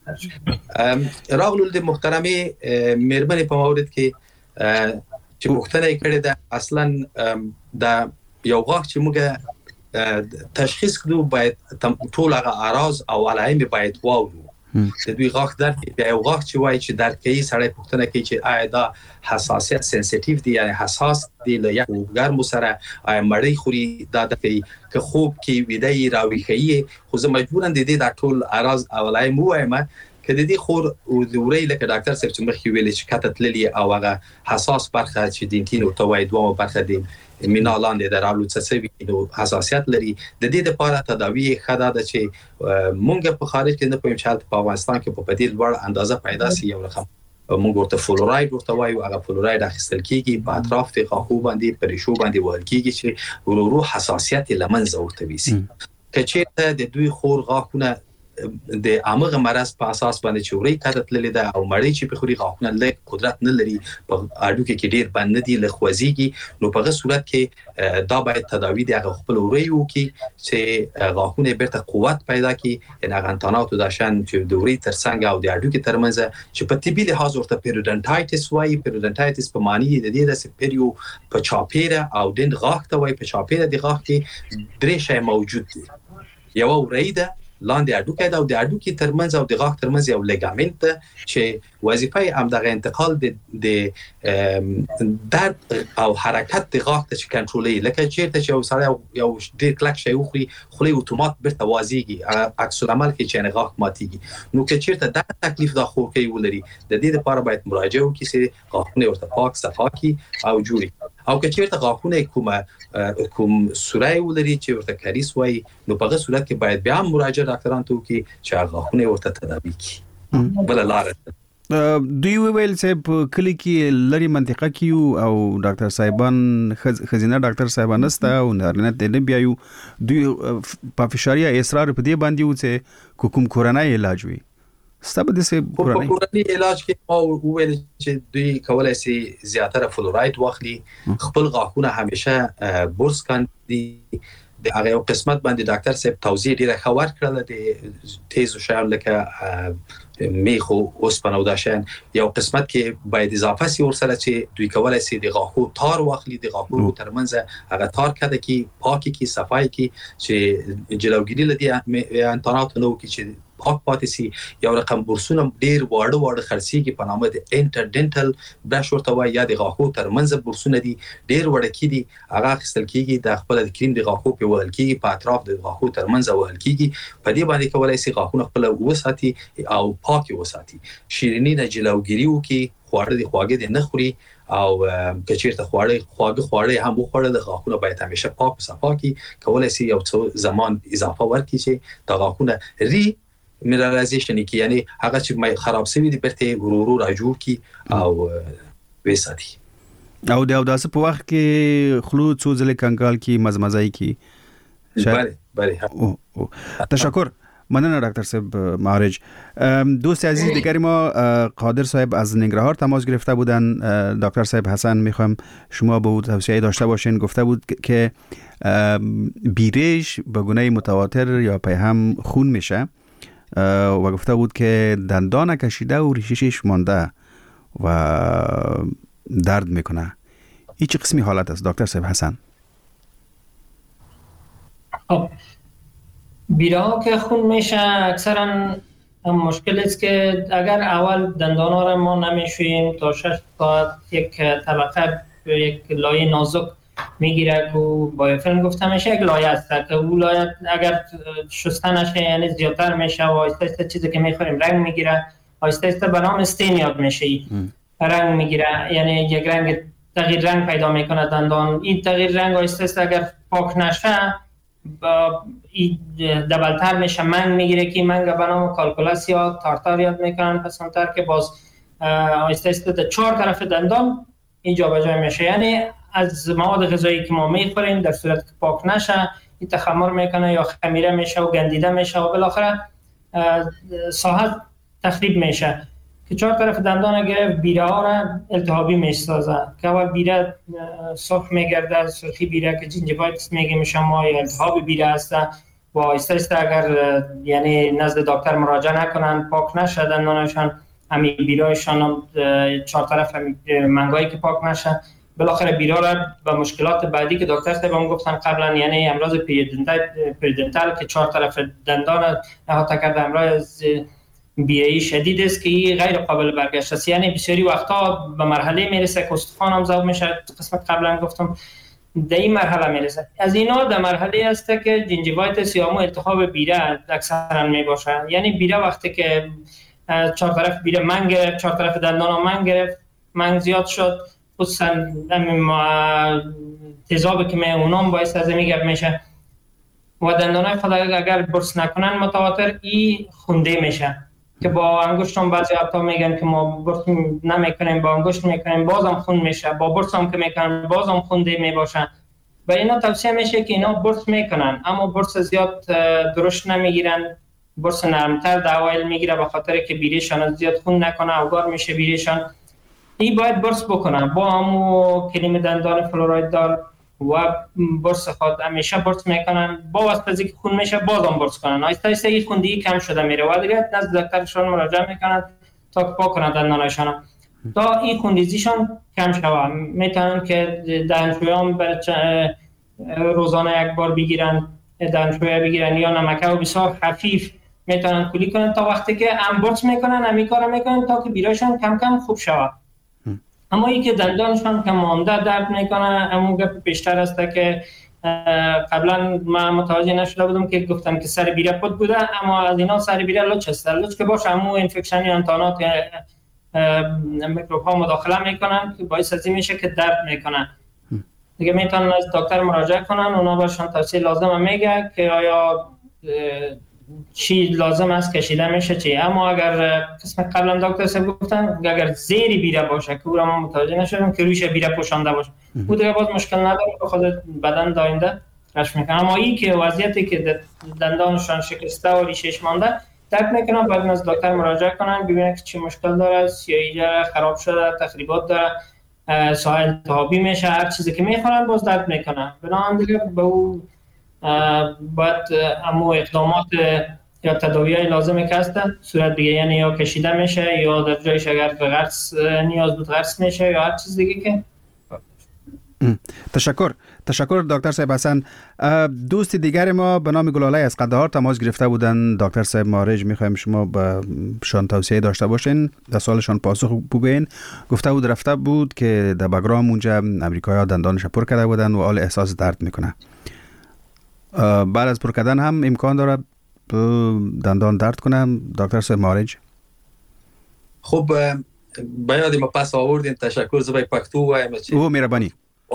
راغلو د محترمي مېرمنې په مورد کې چې پوښتنه کړې ده اصلا د یو غاښ چې موږ تشخیص کړو باید ټول هغه اعراض او علائم باید واورو. د دوی غاښ درد دی یو غاښ چې وایي چې درد کوي سړی پوښتنه کوي چې آیا دا حساسیت سنسیټیو دی یعنی حساس دی له یو ګرمو سره آیا مړی خوري دا د کوي که خوب کې ویدای راويخي، خو زه مجبورم د دې د ټول اعراض او علائم وایم که د دې خور او د وري لکه ډاکټر صاحب چې مخکې ویل چې کته تللی او هغه حساس برخه چې دینتین او توای دوه برخه دی مینالاند د رالوڅ سوي نو حساسیت لري. د دې لپاره تداوی خدا ده چې مونږ په خارج کې نه پوهیم چې په افغانستان کې په پدې لوړ اندازه پیدا سي یو رقم مونږ ورته فلوراید ورته وایو، هغه فلوراید اخیستل کیږي په اطراف د غاښو باندې پرېشو باندې وهل کیږي چې ورو ورو حساسیت لمنځه ورته ويسي. که چېرته د دوی خور غاښونه د عامه مرض په اساس باندې چې وري کړه تللی ده او مړی چې په خوري غاښونه لږ قدرت نه لري په اډو کې ډیر بند دي لخوازيږي، نو په هغه صورت کې دا باید تداوی دی هغه خپل وري وو کې چې غاښونه بیرته قوت پیدا کړي، ان هغه انتانات داشان چې د وري ترڅنګ او د اډو کې ترمنځ چې په طبي لحاظ ورته پیریودنټایټس وایي. پیریودنټایټس په معنی د دې د سپیریو په چاپیره او د غاښ ته وایي په چاپیره د غاښ کې درې شی موجود دي، یو وري ده لاندې اډو کې دا او د اډو کې ترمنځ او د غاښ ترمنځ یو لیګامنت چې وظیفه هم دغه انتقال د د درد او حرکت د غاښ ته کنټرولي، لکه چیرته چې یو سړی یو ډیر کلک شی وخوري خولي اتومات برته وازيږي عکس العمل کې چې غاښ ماتيږي. نو که چیرته دا تکلیف د خور کې ولري د دې لپاره باید مراجعه وکړي چې غاښونه ورته پاک صفا کړي او جوړي، او که چیرته غاښونه کومه کوم سورای ولري چې ورته کاریس وایي نو په هغه صورت کې باید بیا مراجعه ډاکټرانو ته وکړي چې غاښونه ورته تداوي کړي. بل لار دوی ویل چې په کلی کې لري منطقه کې او ډاکټر صاحبان خزینه ډاکټر صاحبان نسته او نارینه د نه بیاو دوی په فشاریا اصرار په دې باندې و چې کوم کورنۍ علاج وي سبب د سه کورنۍ کورنۍ علاج کې او ویل چې دوی کولای شي زیاتره فلوراید واخلي، خپل غاښونه همیشه برس کاندي د هغه یو قسمت باندې ډاکټر صاحب توضیح ډیره خبر کړل د تیزو شیان لکه میخو اوسپنه او داشن یو قسمت کې باید اضافه سي ورسره چې دوی کولای شي د غاښو تار واخلي، د غاښو ترمنځ هغه تار کده کې پاکي کې صفای کې چې جلوګیری لدی انتانات نو کې چې پاک پاتې سي. یو رقم برسونه ډیر واړه واړه خرسيږي په نامه د انټرډنټل برش ورته وایي یا د غاښو ترمنځ برسونه دي ډیر وړکې دي. هغه اخیستل کیږي د خپل د کریم د غاښو په وهل کیږي په اطراف د غاښو ترمنځ وهل کیږي. په دې باندې کولای شي غاښونه خپل وساتي او پاک وساتي. شیرینی نه جلوګیری وکي، خواړه د خواږه د نه خوري او کچیرته خواړه خواږه خواړه هم وخوړل د غاښونه باید همیشه پاک او صفا کی. کولای شي یو څو زمان اضافه ورکړي چې د غاښونه ری منرالایزیشن کی، یعنی هغه چې خراب شوی دي برته ورورو را جوړ کی او وساتي. او د اوداسه په وخت کې خلو څو ځله کنګال کی مزمزای کی. بله بله. تشکر. مننه دکتر صاحب معارج. دوست عزیز دیگری ما قادر صاحب از ننگرهار تماس گرفته بودن. دکتر صاحب حسن میخوام شما به او توصیه داشته باشین. گفته بود که بیریش به گونه متواتر یا پیهم خون میشه و گفته بود که دندان کشیده و ریشش مانده و درد میکنه. این چه قسمی حالت است دکتر صاحب حسن؟ خب بیره ها که خون میشه اکثرا مشکل است که اگر اول دندان ها را ما نمیشوییم تا شش ساعت یک طبقه یک لایه نازک میگیره که با فیلم گفته میشه یک لایه است که اون لایه اگر شسته نشه یعنی زیادتر میشه و آهسته آهسته چیزی که میخوریم رنگ میگیره، آهسته آهسته به نام استین یاد میشه رنگ میگیره، یعنی یک رنگ تغییر رنگ پیدا میکنه دندان. این تغییر رنگ آهسته آهسته اگر پاک نشه این دبلتر میشه، منگ میگیره که منگ به نام کالکولاس یا تارتار یاد میکنن پسانتر که باز آهسته آهسته در چهار طرف دندان اینجا به جای میشه. یعنی از مواد غذایی که ما میخوریم در صورت که پاک نشه این تخمر میکنه یا خمیره میشه و گندیده میشه و بالاخره ساحت تخریب میشه که چهار طرف دندان گرفت بیره ها را التهابی میسازه که اول بیره سرخ میگرده، سرخی بیره که جینجیوایتیس میگیم شما یا التهاب بیره هسته و آهسته آهسته اگر یعنی نزد دکتر مراجعه نکنن پاک نشه دندانشان همین بیرهشان چهار طرف منگایی که پاک نشه بالاخره بیره را به مشکلات بعدی که دکتر صاحب هم گفتن قبلا یعنی امراض پریدنتال که چهار طرف دندان احاطه کرده امراض بیره‌ای شدید است که غیر قابل برگشت است. یعنی بسیاری وقتا به مرحله میرسه که استخوان هم ذوب میشه، قسمت قبلا گفتم در این مرحله میرسه. از اینا در مرحله است که جینجیوایتیس یا همون التهاب بیره اکثرا میباشه. یعنی بیره وقتی که چهار طرف بیره منگ گرفت، چهار طرف دندان ها منگ گرفت، منگ زیاد شد، خصوصا تیزابی که می اونام باعث از میگرد میشه و دندانای خود اگر برس نکنن متواتر ای خونده میشه که با انگشت هم بعضی وقتا میگن که ما برس نمیکنیم با انگشت میکنیم بازم خون میشه، با برس هم که میکنن بازم خونده میباشن. و اینا توصیه میشه که اینا برس میکنن اما برس زیاد درشت نمیگیرن، برس نرمتر در اوایل میگیره به خاطر که بیریشان زیاد خون نکنه اوگار میشه بیریشان. این باید برس بکنن با همو کریم دندان فلوراید دار و برس خود همیشه برس میکنن با واسطه که خون میشه بازم برس کنن. آهسته آهسته این خوندگی کم شده میره و دیگه نزد دکترشون مراجعه میکنن تا پاک کنن دندانشان تا این خوندیزیشان کم شود. میتونن که دهنشویان بر روزانه یک بار بگیرن، دهنشویه بگیرن یا نمکه و بسیار خفیف میتونن کلی کنن تا وقتی که هم برس میکنن هم این کار میکنن تا که بیرایشان کم کم خوب شود. اما ای که دندانشان که مانده درد میکنه همون گپ پیشتر است که قبلا من متوجه نشده بودم که گفتم که سر بیره پد بوده اما از اینا سر بیره لوچ است. لوچ که باشه همون انفکشن یا انتانات میکروب ها مداخله میکنن که باعث از این میشه که درد میکنن. دیگه میتونن از دکتر مراجعه کنن، اونا برشان توصیه لازم میگه که آیا چی لازم است کشیده میشه چی. اما اگر قسم قبلا دکتر صاحب گفتن اگر زیر بیره باشه که او را ما متوجه نشدیم که رویش بیره پوشانده باشه او دیگه باز مشکل نداره به خود بدن داینده رشد میکنه. اما این که وضعیتی که دندانشان شکسته و ریشش مانده درک میکنن باید از دکتر مراجعه کنن ببینن که چی مشکل داره، سیاهی خراب شده، تخریبات داره، ساحل التهابی میشه، هر چیزی که میخورن باز درک میکنن. بنابراین دیگه به او باید امو اقدامات یا تداوی‌های لازمی که هستن صورت بگیره، یعنی یا کشیده میشه یا در جایش اگر غرس نیاز بود غرس میشه یا هر چیز دیگه که تشکر تشکر دکتر صاحب حسن. دوست دیگر ما به نام گلاله از قندهار تماس گرفته بودن. دکتر صاحب مارج میخوایم شما به شان توصیه داشته باشین، در سالشان پاسخ بگوین. گفته بود رفته بود که در بگرام اونجا امریکایی‌ها دندانش پر کرده بودن و حال احساس درد میکنه. بعد از پر کردن هم امکان داره دندان درد کنه دکتر صاحب مارج؟ خب بیاد ما پس آوردین. تشکر زبای پکتو وایم چی او مهربانی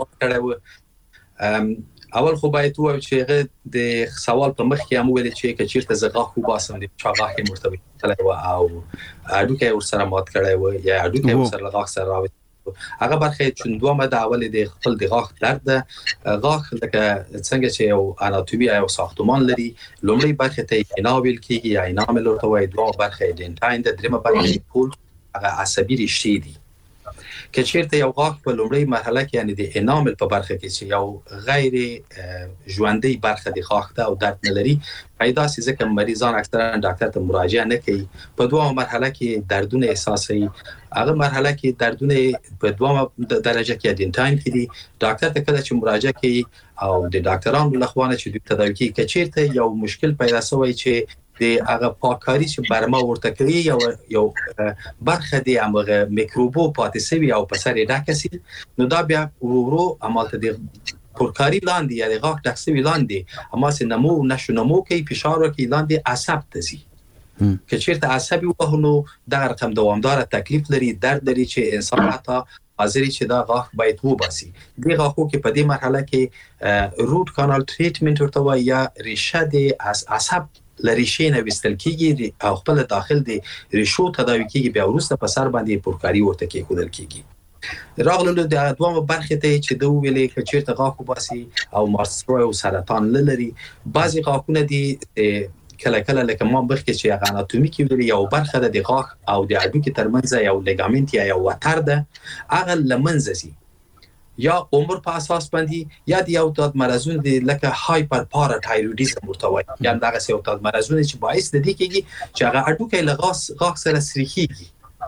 اول خو باید تو چې د سوال په مخ کې هم ویل چې که چیرته زغاخ خو باسم د چاغاخ کې مرتبط تلای و او اډو کې ور سره مات کړای و یا اډو کې ور سره غاخ سره راوي هغه برخه چې دوه د اول د خپل د غاخ درد غاخ لکه څنګه چې یو اناتومي او ساختمان لري. لومړی برخه ته انابل کېږي یا انامل ورته وایي. دوه برخه د انټاین د درېمه برخه پول هغه عصبي ریشې دي. که چیرته یو غاښ په لومړی مرحله کې یعنی د انامل په برخه کې چې یو غیر ژوندۍ برخه د غاښ ته او درد نه لري پیدا سي، ځکه مریضان اکثرا ډاکټر ته مراجعه نه کوي. په دوه مرحله کې دردونه احساسوي. هغه مرحله کې دردونه په دوه درجه کې د انټاین کې دي. ډاکټر ته کله چې مراجعه کوي او د ډاکټرانو له خوا نه چې دوی تداوي کوي، که چیرته یو مشکل پیدا شوی چې د هغه پاککاری چې برما ورته کوي یو یو برخه دی هغه میکروبو پاتې سوي او په سر ډاکسي، نو دا بیا ورو عملته دی پرکاری لاندې یا د غاښ ډکسوي لاندې اما سي نمو نشو نمو کوي، فشار ورکوي لاندې عصب ته ځي. که چیرته عصبي وهنو دا رقم دوامدار تکلیف لري، درد لري چې انسان حتی حاضرې چې دا غاښ باید وباسي. دې غاښو کې په دې مرحله کې روټ کانال ټریټمنټ ورته وایي یا ریشه د عصب لریشې نه وستل کیږي او خپل داخل دی ریشو تداوي کیږي، بیا وروسته په سر باندې پرکاری ورته کېښودل کیږي. راغلو د دوه برخې ته چې د ویلې که چیرته غاښ وباسي او مارسترو او سرطان لري. بعضی غاښونه دي کله کله لکه ما مخکې چې هغه اناتومیک لري، یو برخه د غاښ او د هډوکي ترمنځ یو لیګامنت یا یو وتر ده، هغه لمنځه ځي یا عمر په اساس باندې یا د یو تعداد مرزونه دي لکه هایپر پاراتایرویډیزم ورته وایي، یا دغه یو تعداد مرزونه چې باعث د دې کېږي چې هغه هډوکی له غاښ سره سریښیږي،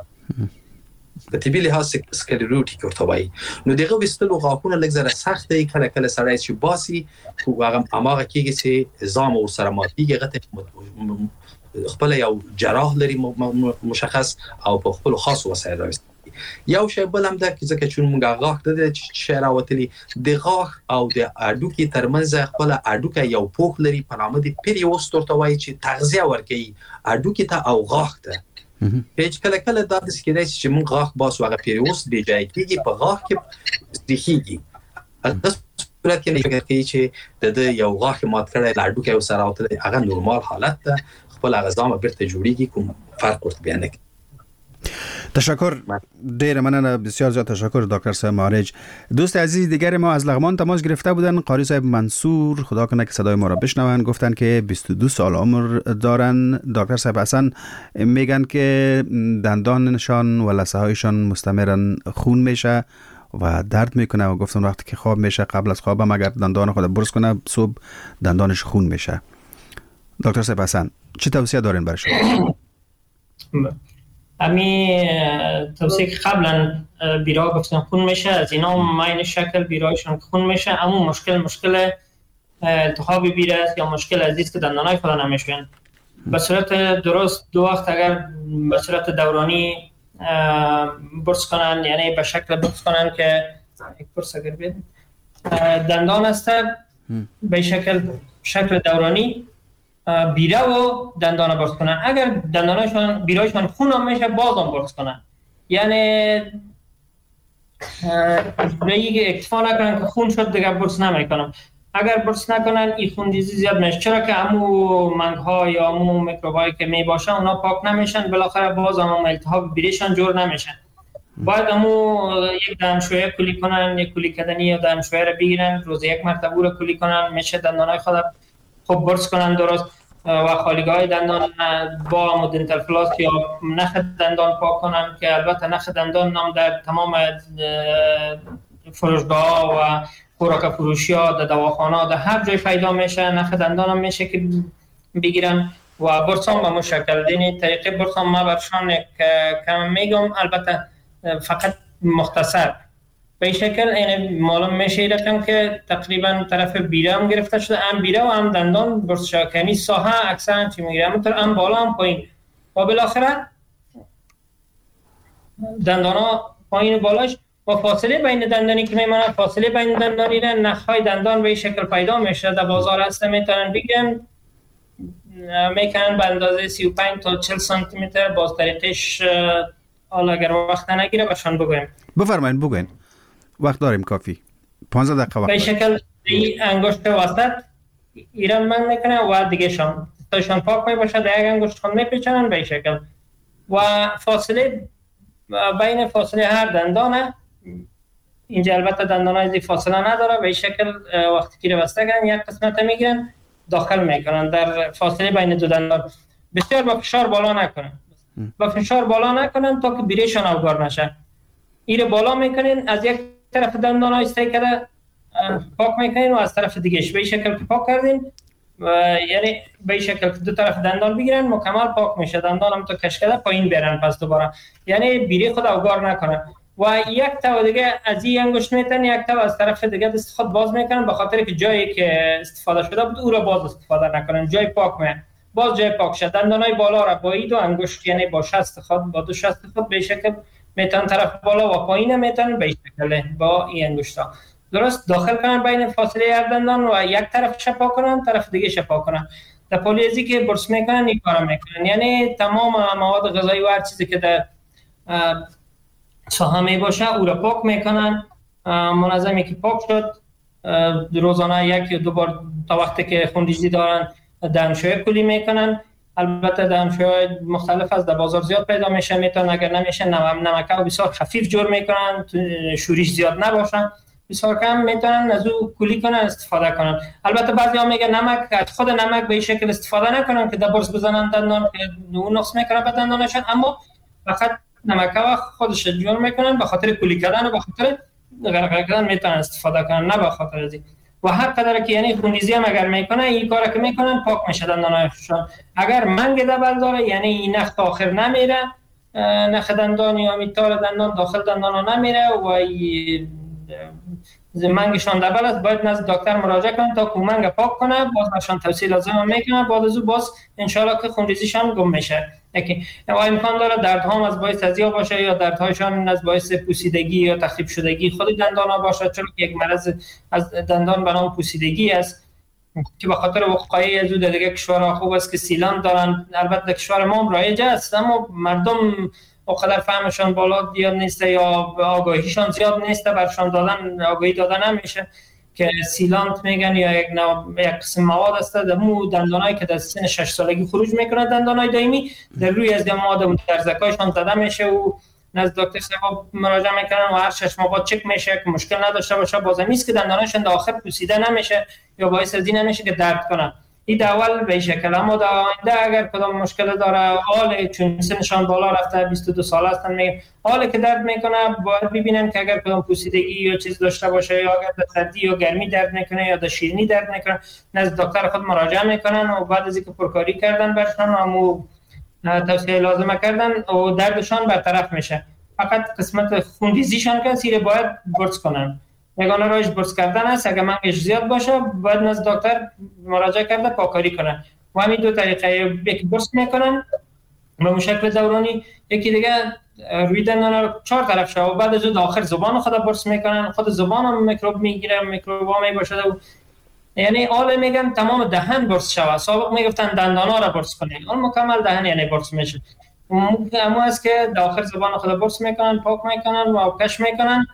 په طبي لحاظ سکلیروټیک ورته وایي. نو دغه وستلو غاښونه لږ زره سخت دی، کله کله سړی چې باسي خو هغه هماغه کېږي چې ځام ورسره ماتېږي. هغه خپل یو جراح لري مشخص او په خپلو خاصو وسایلو راوستي. یو شی بل هم ده ځکه چې موږ غاښ د چې راوتلي د غاښ او د هډوکي ترمنځ خپل هډوکی یو پوښ لري په نامه د پیریوست ورته وایي چې تغذیه ورکوي هډوکي ته او غاښ ته. هیڅ کله کله دا داسې کېدای شي چې موږ غاښ باسو هغه پیریوست بې ځایه کېږي، په غاښ کې سریښیږي. هغه صورت کې نه فکر کوي چې د ده یو غاښ مات کړی له هډوکی ورسره راوتلی، هغه نورمال حالت ده، خپل هغه ځامه بیرته جوړېږي، کوم فرق ورته بیا نه کوي. تشکر، دیر مننه، بسیار زیاد تشکر دکتر صاحب مارج. دوست عزیز دیگر ما از لغمان تماس گرفته بودن، قاری صاحب منصور، خدا کنه که صدای ما را بشنون. گفتن که بیست و دو سال عمر دارن. دکتر صاحب حسن میگن که دندانشان و لثه هایشان مستمرا خون میشه و درد میکنه و گفتن وقتی که خواب میشه قبل از خوابم اگر دندان خود برس کنه صبح دندانش خون میشه. دکتر صاحب حسن چه توصیه دارین برای شما؟ امی توصیه که قبلا بیرا گفتن خون میشه، از اینا ماین شکل بیرایشون خون میشه، اما مشکل مشکل التهاب بیره است یا مشکل عزیز که دندانای خود نمیشون. به صورت درست دو وقت اگر به صورت دورانی برس کنن، یعنی به شکل برس کنن که یک برس اگر بید دندان است به شکل شکل دورانی بیره و دندان برس کنن. اگر دندانشون بیرایشون خون هم میشه باز هم برس کنن، یعنی دیگه اکتفا نکنن که خون شد دیگه برس نمیکنم. اگر برس نکنن این خونریزی زیاد میشه، چرا که امو منگ ها یا امو میکروبایی که میباشن اونا پاک نمیشن، بالاخره باز هم التهاب بیریشان جور نمیشن. باید امو یک دمشویه کلی کنن، یک کلی کدنی یا دمشویه رو بگیرن، روز یک مرتبه رو کلی کنن، میشه دندانای خود خوب برس کنن درست و خالیگاه دندان با امو دنتال فلاس یا نخ دندان پاک کنن، که البته نخ دندان نام در تمام فروشگاه و خوراک فروشی ها، در دواخانه، در هر جای پیدا میشه. نخ دندان هم میشه که بگیرن و برسان به مشکل دینی طریقه برسان ما برشان کم میگم، البته فقط مختصر به شکل این معلوم میشه رقم که تقریبا طرف بیره هم گرفته شده، هم بیره و هم دندان برس شکنی ساحه اکثرا چی میگیره همونطور هم بالا هم پایین و بالاخره دندان ها پایین و بالاش و فاصله بین دندانی که میمونه، فاصله بین دندانی را نخهای دندان به شکل پیدا میشه. در بازار هست میتونن بگیرن، میکنن به اندازه سی و پنج تا چهل سانتی متر. باز طریقش حالا اگر وقت نگیره باشن بگویم. بفرمایید بگوین، وقت داریم کافی، پانزده دقیقه وقت. به شکل این انگشت وسط ایران من میکنه و دیگه شان تاشان پاک می باشه، در یک انگشت خون میپیچنن به شکل و فاصله بین فاصله هر دندانه، اینجا البته دندان های فاصله نداره، به شکل وقتی که بسته کردن یک قسمت میگیرن داخل میکنن در فاصله بین دو دندان. بسیار با فشار بالا نکنن، با فشار بالا نکنن تا که بیرهشان افگار نشه. ایره بالا میکنین، از یک طرف دندان های استیکره پاک میکنین و از طرف دیگهش به شکل که پاک کردین یعنی به شکل که دو طرف دندان بگیرن مکمل پاک میشه. دندان هم تو کشکده پایین بیارن پس دوباره، یعنی بیره خود افگار نکنن. و یک تا دیگه از این انگشت میتن، یک تا از طرف دیگه دست خود باز میکنن، به خاطر که جایی که استفاده شده بود او را باز استفاده نکنن، جای پاک می باز جای پاک شد. دندانای بالا را با این دو انگشت یعنی با شست خود با دو شست خود به شکل میتن طرف بالا و پایین میتن به شکل با این انگشتا درست داخل کنن بین فاصله هر دندان و یک طرف شپا کنن، طرف دیگه شپا کنن. در پولیزی که برس میکنن این کارا میکنن، یعنی تمام مواد غذایی و هر چیزی که در ساحه می باشه او را پاک میکنن. منظمی که پاک شد روزانه یک یا دو بار تا وقتی که خونریزی دارن دهنشویی کلی میکنن. البته دهنشویی مختلف از در بازار زیاد پیدا میشه، میتونن اگر نمیشه نمک و بسیار خفیف جور میکنن، شوریش زیاد نباشن، بسیار کم میتونن از او کلی کنن استفاده کنن. البته بعضی ها میگن نمک از خود نمک به این شکل استفاده نکنن که در برس بزنن دندان که اون نقص میکنن به دندانشون، اما فقط نمک و خودش جور میکنن به خاطر کلی کردن و به خاطر غرق کردن میتونن استفاده کنن، نه به خاطر ازی. و هر قدر که یعنی خونریزی هم اگر میکنن این کارا که میکنن پاک میشه دندانشون. اگر منگ دبل داره یعنی این نخ آخر نمیره، نخ دندان یا میتار دندان داخل دندان نمیره و منگشان دبل است، باید نزد دکتر مراجعه کنن تا که منگ پاک کنه، باز نشان توصیه لازم میکنه، بعد از او باز انشالله که خونریزیشان گم میشه. یکی و امکان داره دردها هم از باعث تزیه باشه یا دردهایشان از باعث پوسیدگی یا تخریب شدگی خود دندان ها باشه، چون یک مرض از دندان به نام پوسیدگی است که به خاطر وقایع از او در دیگه کشورها خوب است که سیلان دارن. البته در کشور ما هم رایج است اما مردم اونقدر فهمشان بالا زیاد نیست یا آگاهیشان زیاد نیست، برشان دادن آگاهی دادن نمیشه که سیلانت میگن یا یک نوع یک قسم مواد است در مو دندانایی که در سن شش سالگی خروج میکنه، دندانای دائمی در روی از این مواد در زکایشان زده میشه و نزد دکتر صاحب مراجعه میکنن و هر شش ماه بعد چک میشه که مشکل نداشته باشه، بازم نیست که دنداناشون در آخر پوسیده نمیشه یا باعث از این نمیشه که درد کنه. این اول به شکل، اما در آینده اگر کدام مشکل داره حال چون سنشان بالا رفته بیست و دو ساله هستن میگن حالی که درد میکنه باید ببینن که اگر کدام پوسیدگی یا چیز داشته باشه یا اگر در سردی یا گرمی درد میکنه یا در شیرینی درد میکنه نزد دکتر خود مراجعه میکنن و بعد از اینکه پرکاری کردن برشان و توصیه لازمه کردن و دردشان برطرف میشه. فقط قسمت خونریزیشان که سیره باید برس کنن، یگانه راهش برس کردن است. اگر منگش زیاد باشه باید نزد دکتر مراجعه کرده پاکاری کنن و همین دو طریقه، یکی برس میکنن به شکل دورانی، یکی دیگه روی دندان چهار طرف شه و بعد از اون آخر زبان خود برس میکنن. خود زبان هم میکروب میگیره، میکروب ها میباشه و یعنی آل میگن تمام دهن برس شوه. سابق میگفتن دندان ها را برس کنین، اون مکمل دهن یعنی برس میشه. اما است که داخل زبان خود برس میکنن، پاک میکنن و کش میکنن.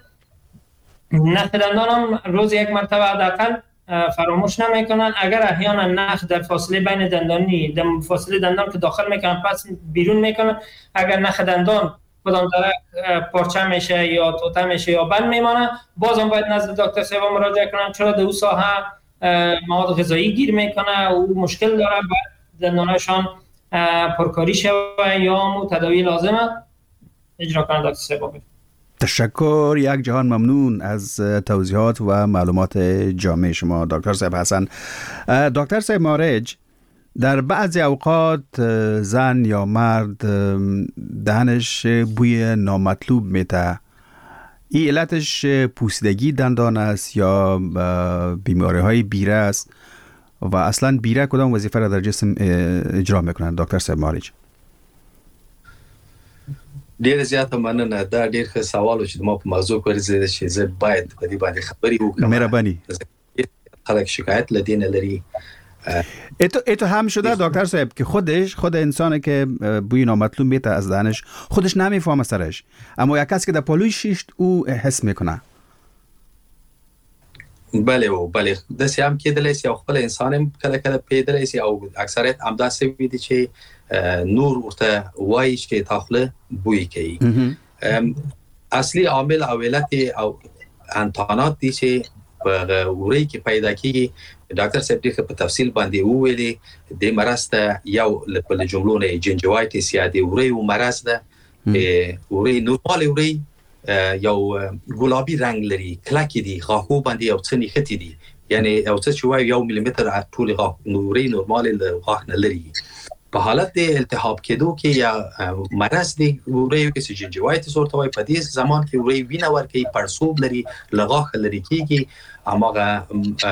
نخ دندان هم روز یک مرتبه حداقل فراموش نمیکنن. اگر احیانا نخ در فاصله بین دندانی در فاصله دندان که داخل میکنن پس بیرون میکنن، اگر نخ دندان کدام طرف پارچه میشه یا توته میشه یا بند میمانه بازم باید نزد دکتر صاحب مراجعه کنن، چرا در اون ساحه مواد غذایی گیر میکنه و مشکل داره، باید دندانشان پرکاری شوه یا مو تداوی لازمه اجرا کنن. دکتر صاحب تشکر، یک جهان ممنون از توضیحات و معلومات جامع شما دکتر صاحب حسن. دکتر صاحب مارج، در بعضی اوقات زن یا مرد دهنش بوی نامطلوب میته این علتش پوسیدگی دندان است یا بیماری های بیره است و اصلا بیره کدام وظیفه را در جسم اجرا میکنند دکتر صاحب ماریج؟ ډیر زیاته مننه. دا ډیر ښه سوال چې ما په موضوع ورزیده چې زه باید په دې باندې خبرې وکړم. مهرباني. خلک شکایت لدین لري. اتو اتو هم شده دکتر صاحب که خودش خود انسانی که بوی نامطلوب میته از دهنش خودش نمیفهمه سرش، اما یک کسی که در پالوی شیشت او حس میکنه. بله و بله داسې هم کېدلی شي او خپل انسان هم کله کله پیدلی شي او اکثریت همداسې وي دي چې نور ورته وایي چې تا خوله بوی کوي. اصلي عامل او علت او انتانات دي چې په وری کې پیدا کیږي. ډاکټر صاحب دې په تفصیل باندې وویلي د مرض ته یو له جملو نه جنجوایټس یا د وری مرض ده. وری نورمال وری یو ګلابي رنگ لري، کلک دي، غاښو باندې یو څه نښتې دي، یعنی یو څه چې وایي یو ملي متر ټول غاښ نوري نورمال غاښ نه لري. په حالت د التهاب کېدو کې یا مرض دی وری کې جنجوایټس ورته وایي، په دې زمان کې وری وینه ورکوي، پړسوب لري، له غاښه لرې کېږي، هماغه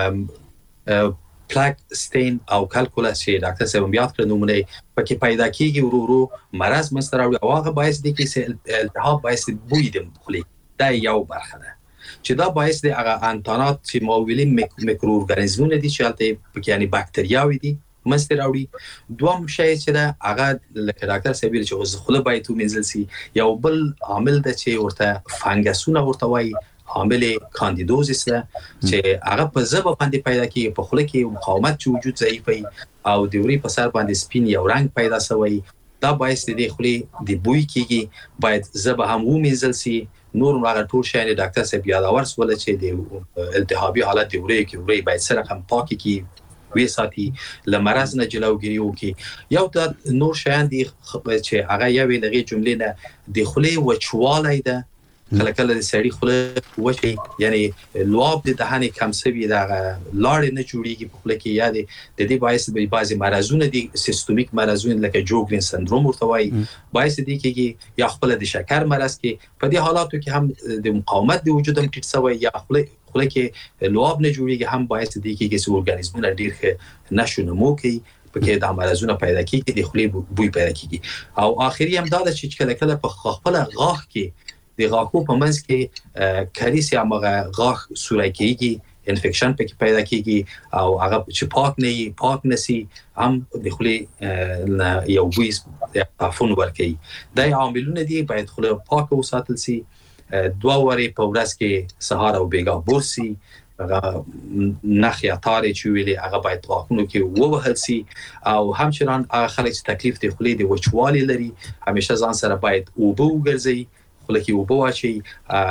پلاک ستین او کلکولاس چې ډاکټر صاحب یاد کړ نمونه پکې پیدا کیږي، ورو ورو مرض منځته راوړي او هغه باعث دی چې التهاب باعث بوی د خولې. دا یو برخه ده چې دا باعث دی هغه انتانات چې ما ویلي میکرو ارګانیزمونه دي چې هلته پکې یعنی باکتریاوې دي منځته راوړي. دوم شی چې ده هغه لکه ډاکټر صاحب ویل چې خوله باید ومینځل سي. یو بل عامل ده چې ورته فنګسونه ورته وایي، عامل کاندیدوزیس ده چې هغه په ژبه باندې پیدا کیږي، په خوله کې مقاومت چې وجود ضعیفوي او د وری په سر باندې سپین یو رنگ پیدا شوی. دا باعث دی خولې د بوی کیږي، باید ژبه هم ومینځل سي. نور هغه ټول شی ډاکټر صاحب یادور سول چې د التهابي حالت د وری کې وری باید سره هم پاکي کی وی ساتي، له مرض نه جلوګیری وکي. یو د نور شیان دي چې هغه یوې دغه جملې نه د خولې وچوالی ده. کله کله د سړی خوله وچی، یعنی لواب د دهان کم سوي د لاړې نه جوړیږي په خوله کې، یا د دې باعث به بعضی مرزونه دي سیستمیک مرزونه لکه جوګرین سندروم ورته وایي، باعث دي کېږي یا خپل د شکر مرز کې. په دې حالاتو کې هم د مقاومت د وجود هم ټیټ شوی یا خوله خوله کې لواب نه جوړیږي، هم باعث دي کېږي چې ارګانیزمونه ډېر ښه نشو نمو کوي، پکې د مرزونه پیدا کېږي، د خولې بوی پیدا کېږي. او آخري هم دا ده چې کله کله په خپل غاښ کې د غاښو په منځ کې کریس یا هغه غاښ سوری کېږي، انفیکشن پکې پیدا کېږي او هغه چې پاک نه وي، پاک نسی، هم د خولې یو بوی تعفن ورکوي. دا عاملونه دي، باید خوله پاکه وساتل سي. دوه وارې په ورځ کې سهار او بیګا برس سي. هغه نخ یا تارې چې ویلي هغه باید په غاښونو کې ووهل سي. او همچنان هغه خلک چې تکلیف د خولې د وچوالي لري همیشه ځان سره باید اوبه وګرځي، خوله کې اوبه واچي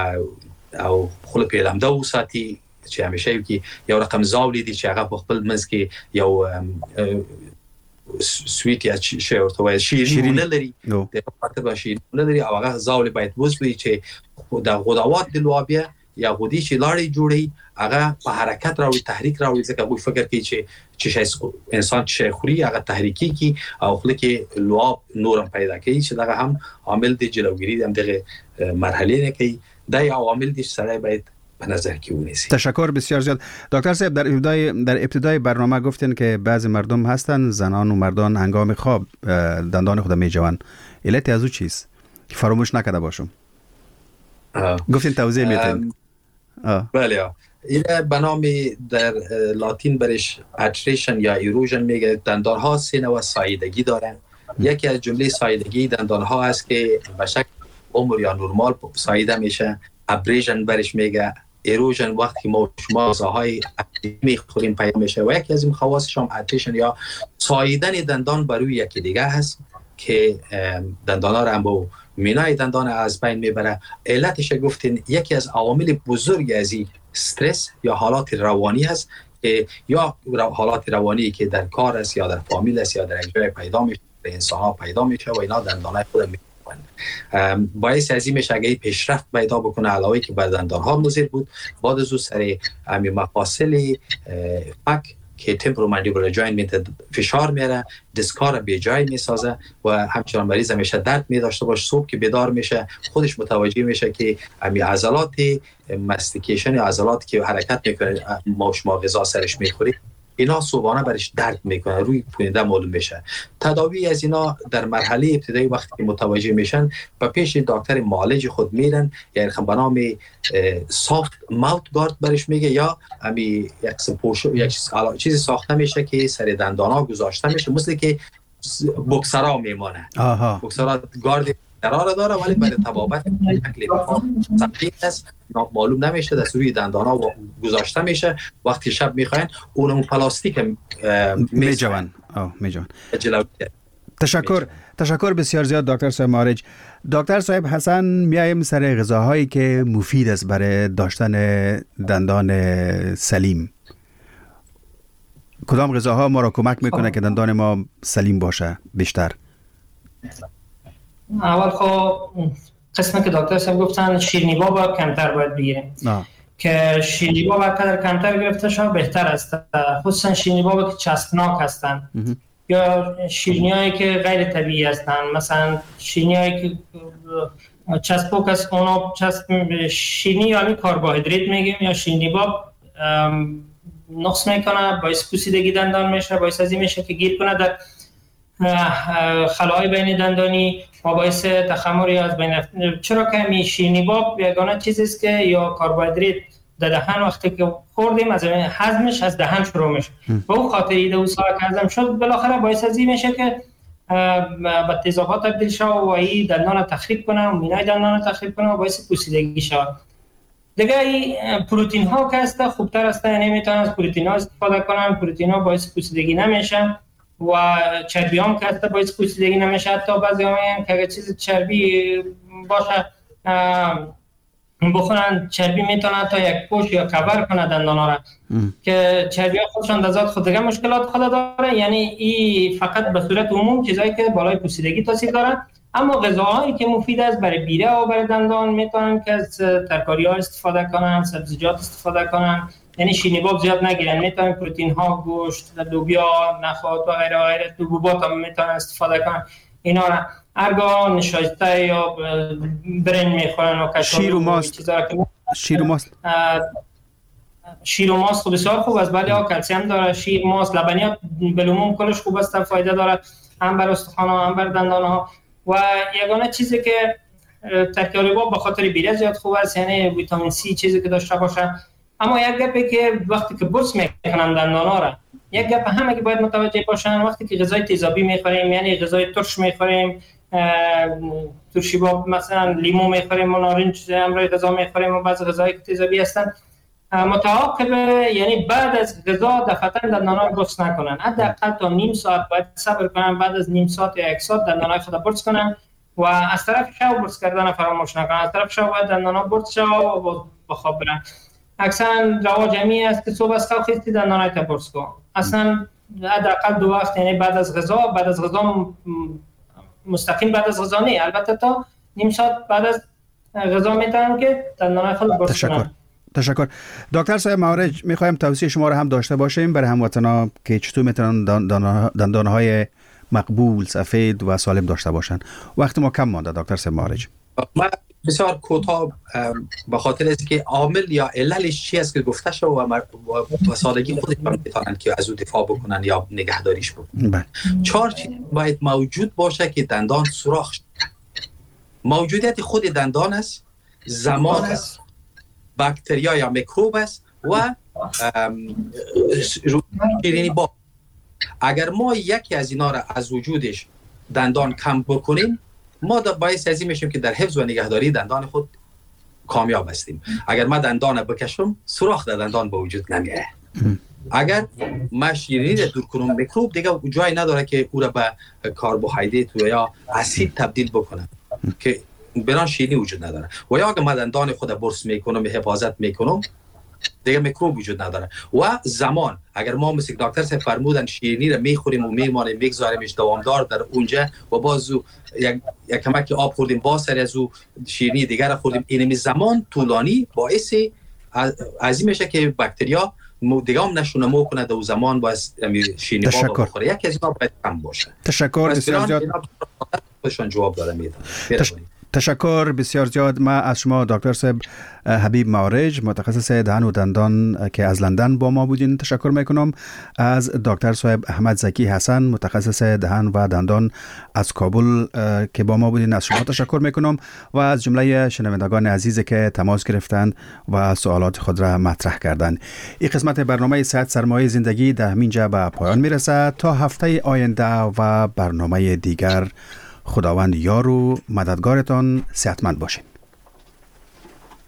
او خوله په لمده وساتي چې همیشه یو کې یو رقم زاولې دي چې هغه په خپل منځ کې یو سویت یا شی ورته وایي شیریني لري، د پاتې به شیریني لري او هغه زاولې باید وسوي چې د غدوات د لوابیا یا غدي چې لاړې جوړي هغه په حرکت راوړي، تحریک راوړي، ځکه هغوی فکر کوي چې چې انسان چې خوري هغه تحریکي کی او خوله کې لواب نورم پیدا کوي چې دغه هم عامل د جلوگیری د دغه مرحله نه کوي. دا یو عامل دی چې سړی باید به نظر کې ونیسي. تشکر بسیار زیاد دکتر صاحب. در ابتدای در ابتدای برنامه گفتین که بعضی مردم هستن زنان و مردان هنگام خواب دندان خود میجوان، علت از او چیست که فراموش نکرده باشم؟ گفتین توضیح میدین. بله، این به نام در لاتین برش اتریشن یا ایروژن میگه. دندان ها سه نوع ساییدگی دارن. یکی از جمله ساییدگی دندان ها است که به شکل عمر یا نرمال ساییده میشه. ابریژن برش میگه. ایروژن وقتی ما شما غذاهای میخوریم پیدا میشه. و یکی از این خواصش هم اتریشن یا ساییدن دندان بر روی یکی دیگه هست که دندان ها رو هم با مینای دندان از بین میبره. علتش گفتین یکی از عوامل بزرگ از این استرس یا حالات روانی هست که یا حالات روانی که در کار است یا در فامیل است یا در یک جای پیدا میشه، به انسان ها پیدا میشه و اینا دندانای خود میکنن. باعث از این میشه اگه پیشرفت پیدا بکنه علاوه که بر دندان ها مضر بود، بعد از اون سر همین مفاصل فک که تمپوروماندیبولار جوینت فشار میاره، دیسکار به جای میسازه و همچنان مریض همیشه درد می داشته باشه. صبح که بیدار میشه خودش متوجه میشه که امی عضلات ماستیکیشن، عضلات که حرکت میکنه ما شما غذا سرش میخوری، اینا صبحانه برش درد میکنه، روی پونده معلوم میشه. تداوی از اینا در مرحله ابتدایی وقتی که متوجه میشن به پیش دکتر معالج خود میرن، یعنی به نام سافت ماوت گارد برش میگه، یا امی یک سپوشو یک چیزی ساخته میشه که سر دندانا گذاشته میشه، مثل که بوکسرا میمانه. بوکسرا گارد قرار داره ولی برای طبابت شکل سختی است، معلوم نمیشه، دست روی دندانا گذاشته میشه. وقتی شب میخواین اون اون پلاستیک میجوان میجوان. تشکر تشکر بسیار زیاد دکتر صاحب معالج. دکتر صاحب حسن، میایم سر غذاهایی که مفید است برای داشتن دندان سلیم. کدام غذاها ما را کمک میکنه که دندان ما سلیم باشه بیشتر؟ اول خب قسمی که دکتر صاحب گفتن شیرینی با باید کمتر باید بگیریم آه. که شیرینی با باید قدر کمتر گرفته شد بهتر است، خصوصا شیرینی با که چسبناک هستن اه. یا شیرینی هایی که غیر طبیعی هستن، مثلا شیرینی هایی که چسبوک است، اونا چسب شیرینی یا کربوهیدرات میگیم، یا شیرینی با نقص میکنه، باعث پوسیدگی دندان میشه، باعث ازی میشه که گیر کنه در خلاهای بین دندانی و باعث تخمری از بین رفت. چرا که می شیرینی باب یگانه چیزی است که یا کربوهیدرات در دهن وقتی که خوردیم از هضمش از دهن شروع میشه، به اون خاطر ایده و سال که هضم شد بالاخره باعث ازی میشه که به تیزابات تبدیل شود و این دندان تخریب کنه و مینای دندان تخریب کنه و باعث پوسیدگی شود. دیگه این پروتئین ها که هست خوبتر است، یعنی میتونن از پروتئین ها استفاده کنن، پروتئین ها باعث پوسیدگی نمیشه و چربی هم که هست باعث پوسیدگی نمیشه. حتی بعضی ها میگن که اگه چیز چربی باشه بخورن، چربی میتونه تا یک پوش یا کور کنه دندان ها را که چربی ها خودشان در ذات خود دیگه مشکلات خود داره، یعنی این فقط به صورت عموم چیزایی که بالای پوسیدگی تاثیر داره. اما غذاهایی که مفید است برای بیره و برای دندان میتونن که از ترکاری ها استفاده کنن، سبزیجات استفاده کنن، یعنی شیرینی باب زیاد نگیرن، میتونن پروتئین ها، گوشت، لوبیا، نخود و غیره و غیره، حبوبات هم میتونن استفاده کنن. اینا را ارگان نشایسته یا برنج میخورن و کشور شیر و ماست. شیر و ماست شیر و ماست خوب بسیار خوب است، ولی ها کلسیم داره. شیر، ماست، لبنیات بالعموم کلش خوب است، فایده داره هم بر استخوان ها هم بر دندان ها. و یگانه چیزی که ترکاری باب به خاطر بیره زیاد خوب است، یعنی ویتامین سی چیزی که داشته باشه. اما یک گپی که وقتی که برس میکنن دندانا را، یک گپ همه که باید متوجه باشن، وقتی که غذای تیزابی میخوریم، یعنی غذای ترش میخوریم، ترشی با مثلا لیمو میخوریم و نارنج همراه غذا میخوریم و بعضی غذای تیزابی هستن، متعاقب یعنی بعد از غذا دفعتاً دندانا برس نکنن، حداقل تا نیم ساعت باید صبر کنن، بعد از نیم ساعت یا یک ساعت دندانای خود برس کنن و از طرف شب برس کردن فراموش نکنن، از طرف شب باید دندانا برس شود و بخواب برن. اکثرا رواج جمعی است که صبح از خواب خیستی دندانای تا برس کن، اصلا حداقل دو وقت، یعنی بعد از غذا، بعد از غذا مستقیم بعد از غذا نه، البته تا نیم ساعت بعد از غذا میتونم که دندانای خود برس تشکر. کنن. تشکر. دکتر صاحب معالج، میخوایم توصیه شما را هم داشته باشیم برای هموطنان که چطور میتونن دندانهای مقبول، سفید و سالم داشته باشن. وقت ما کم مانده دکتر صاحب معالج. من بسیار کوتاه به خاطر است که عامل یا عللش چی است که گفته شد و و سادگی خودشان میتونن که از او دفاع بکنن یا نگهداریش بکنن. چهار چیز باید موجود باشه که دندان سوراخ شد. موجودیت خود دندان است، زمان است، باکتریا یا میکروب است و شیرینی باب. اگر ما یکی از اینا را از وجودش دندان کم بکنیم، ما باعث ازی میشیم که در حفظ و نگهداری دندان خود کامیاب هستیم. اگر ما دندان بکشم، سوراخ در دندان به وجود نمیاد. اگر ما شیرینی را دور کنم، میکروب دیگه جای نداره که او را به کربوهیدرات یا اسید تبدیل بکنه که بنان شیرینی وجود نداره. و یا اگر ما دندان خود برس میکنم، حفاظت میکنم، دیگه میکروب وجود نداره. و زمان، اگر ما مثل دکتر صاحب فرمودن شیرینی را میخوریم و میمانیم، میگذاریمش دوامدار در اونجا و باز یک یک کمک آب خوردیم، باز سر از او شیرینی دیگر خوردیم، این زمان طولانی باعث از این میشه که باکتریا مو دیگه هم نشونمو کنه در زمان باید شیرینی بابا بخوره. یکی از اینا باید کم باشه. تشکر بسیار زیاد. خودشان جواب داره میدن. تش... تشکر بسیار زیاد. ما از شما دکتر صاحب حبیب معارج متخصص دهان و دندان که از لندن با ما بودین تشکر میکنم. از دکتر صاحب احمد زکی حسن متخصص دهان و دندان از کابل که با ما بودین از شما تشکر میکنم و از جمله شنوندگان عزیز که تماس گرفتند و سوالات خود را مطرح کردند. این قسمت برنامه صحت سرمایه زندگی در همینجا به پایان میرسه. تا هفته آینده و برنامه دیگر خداوند یار و مددگارتان صحتمند باشید.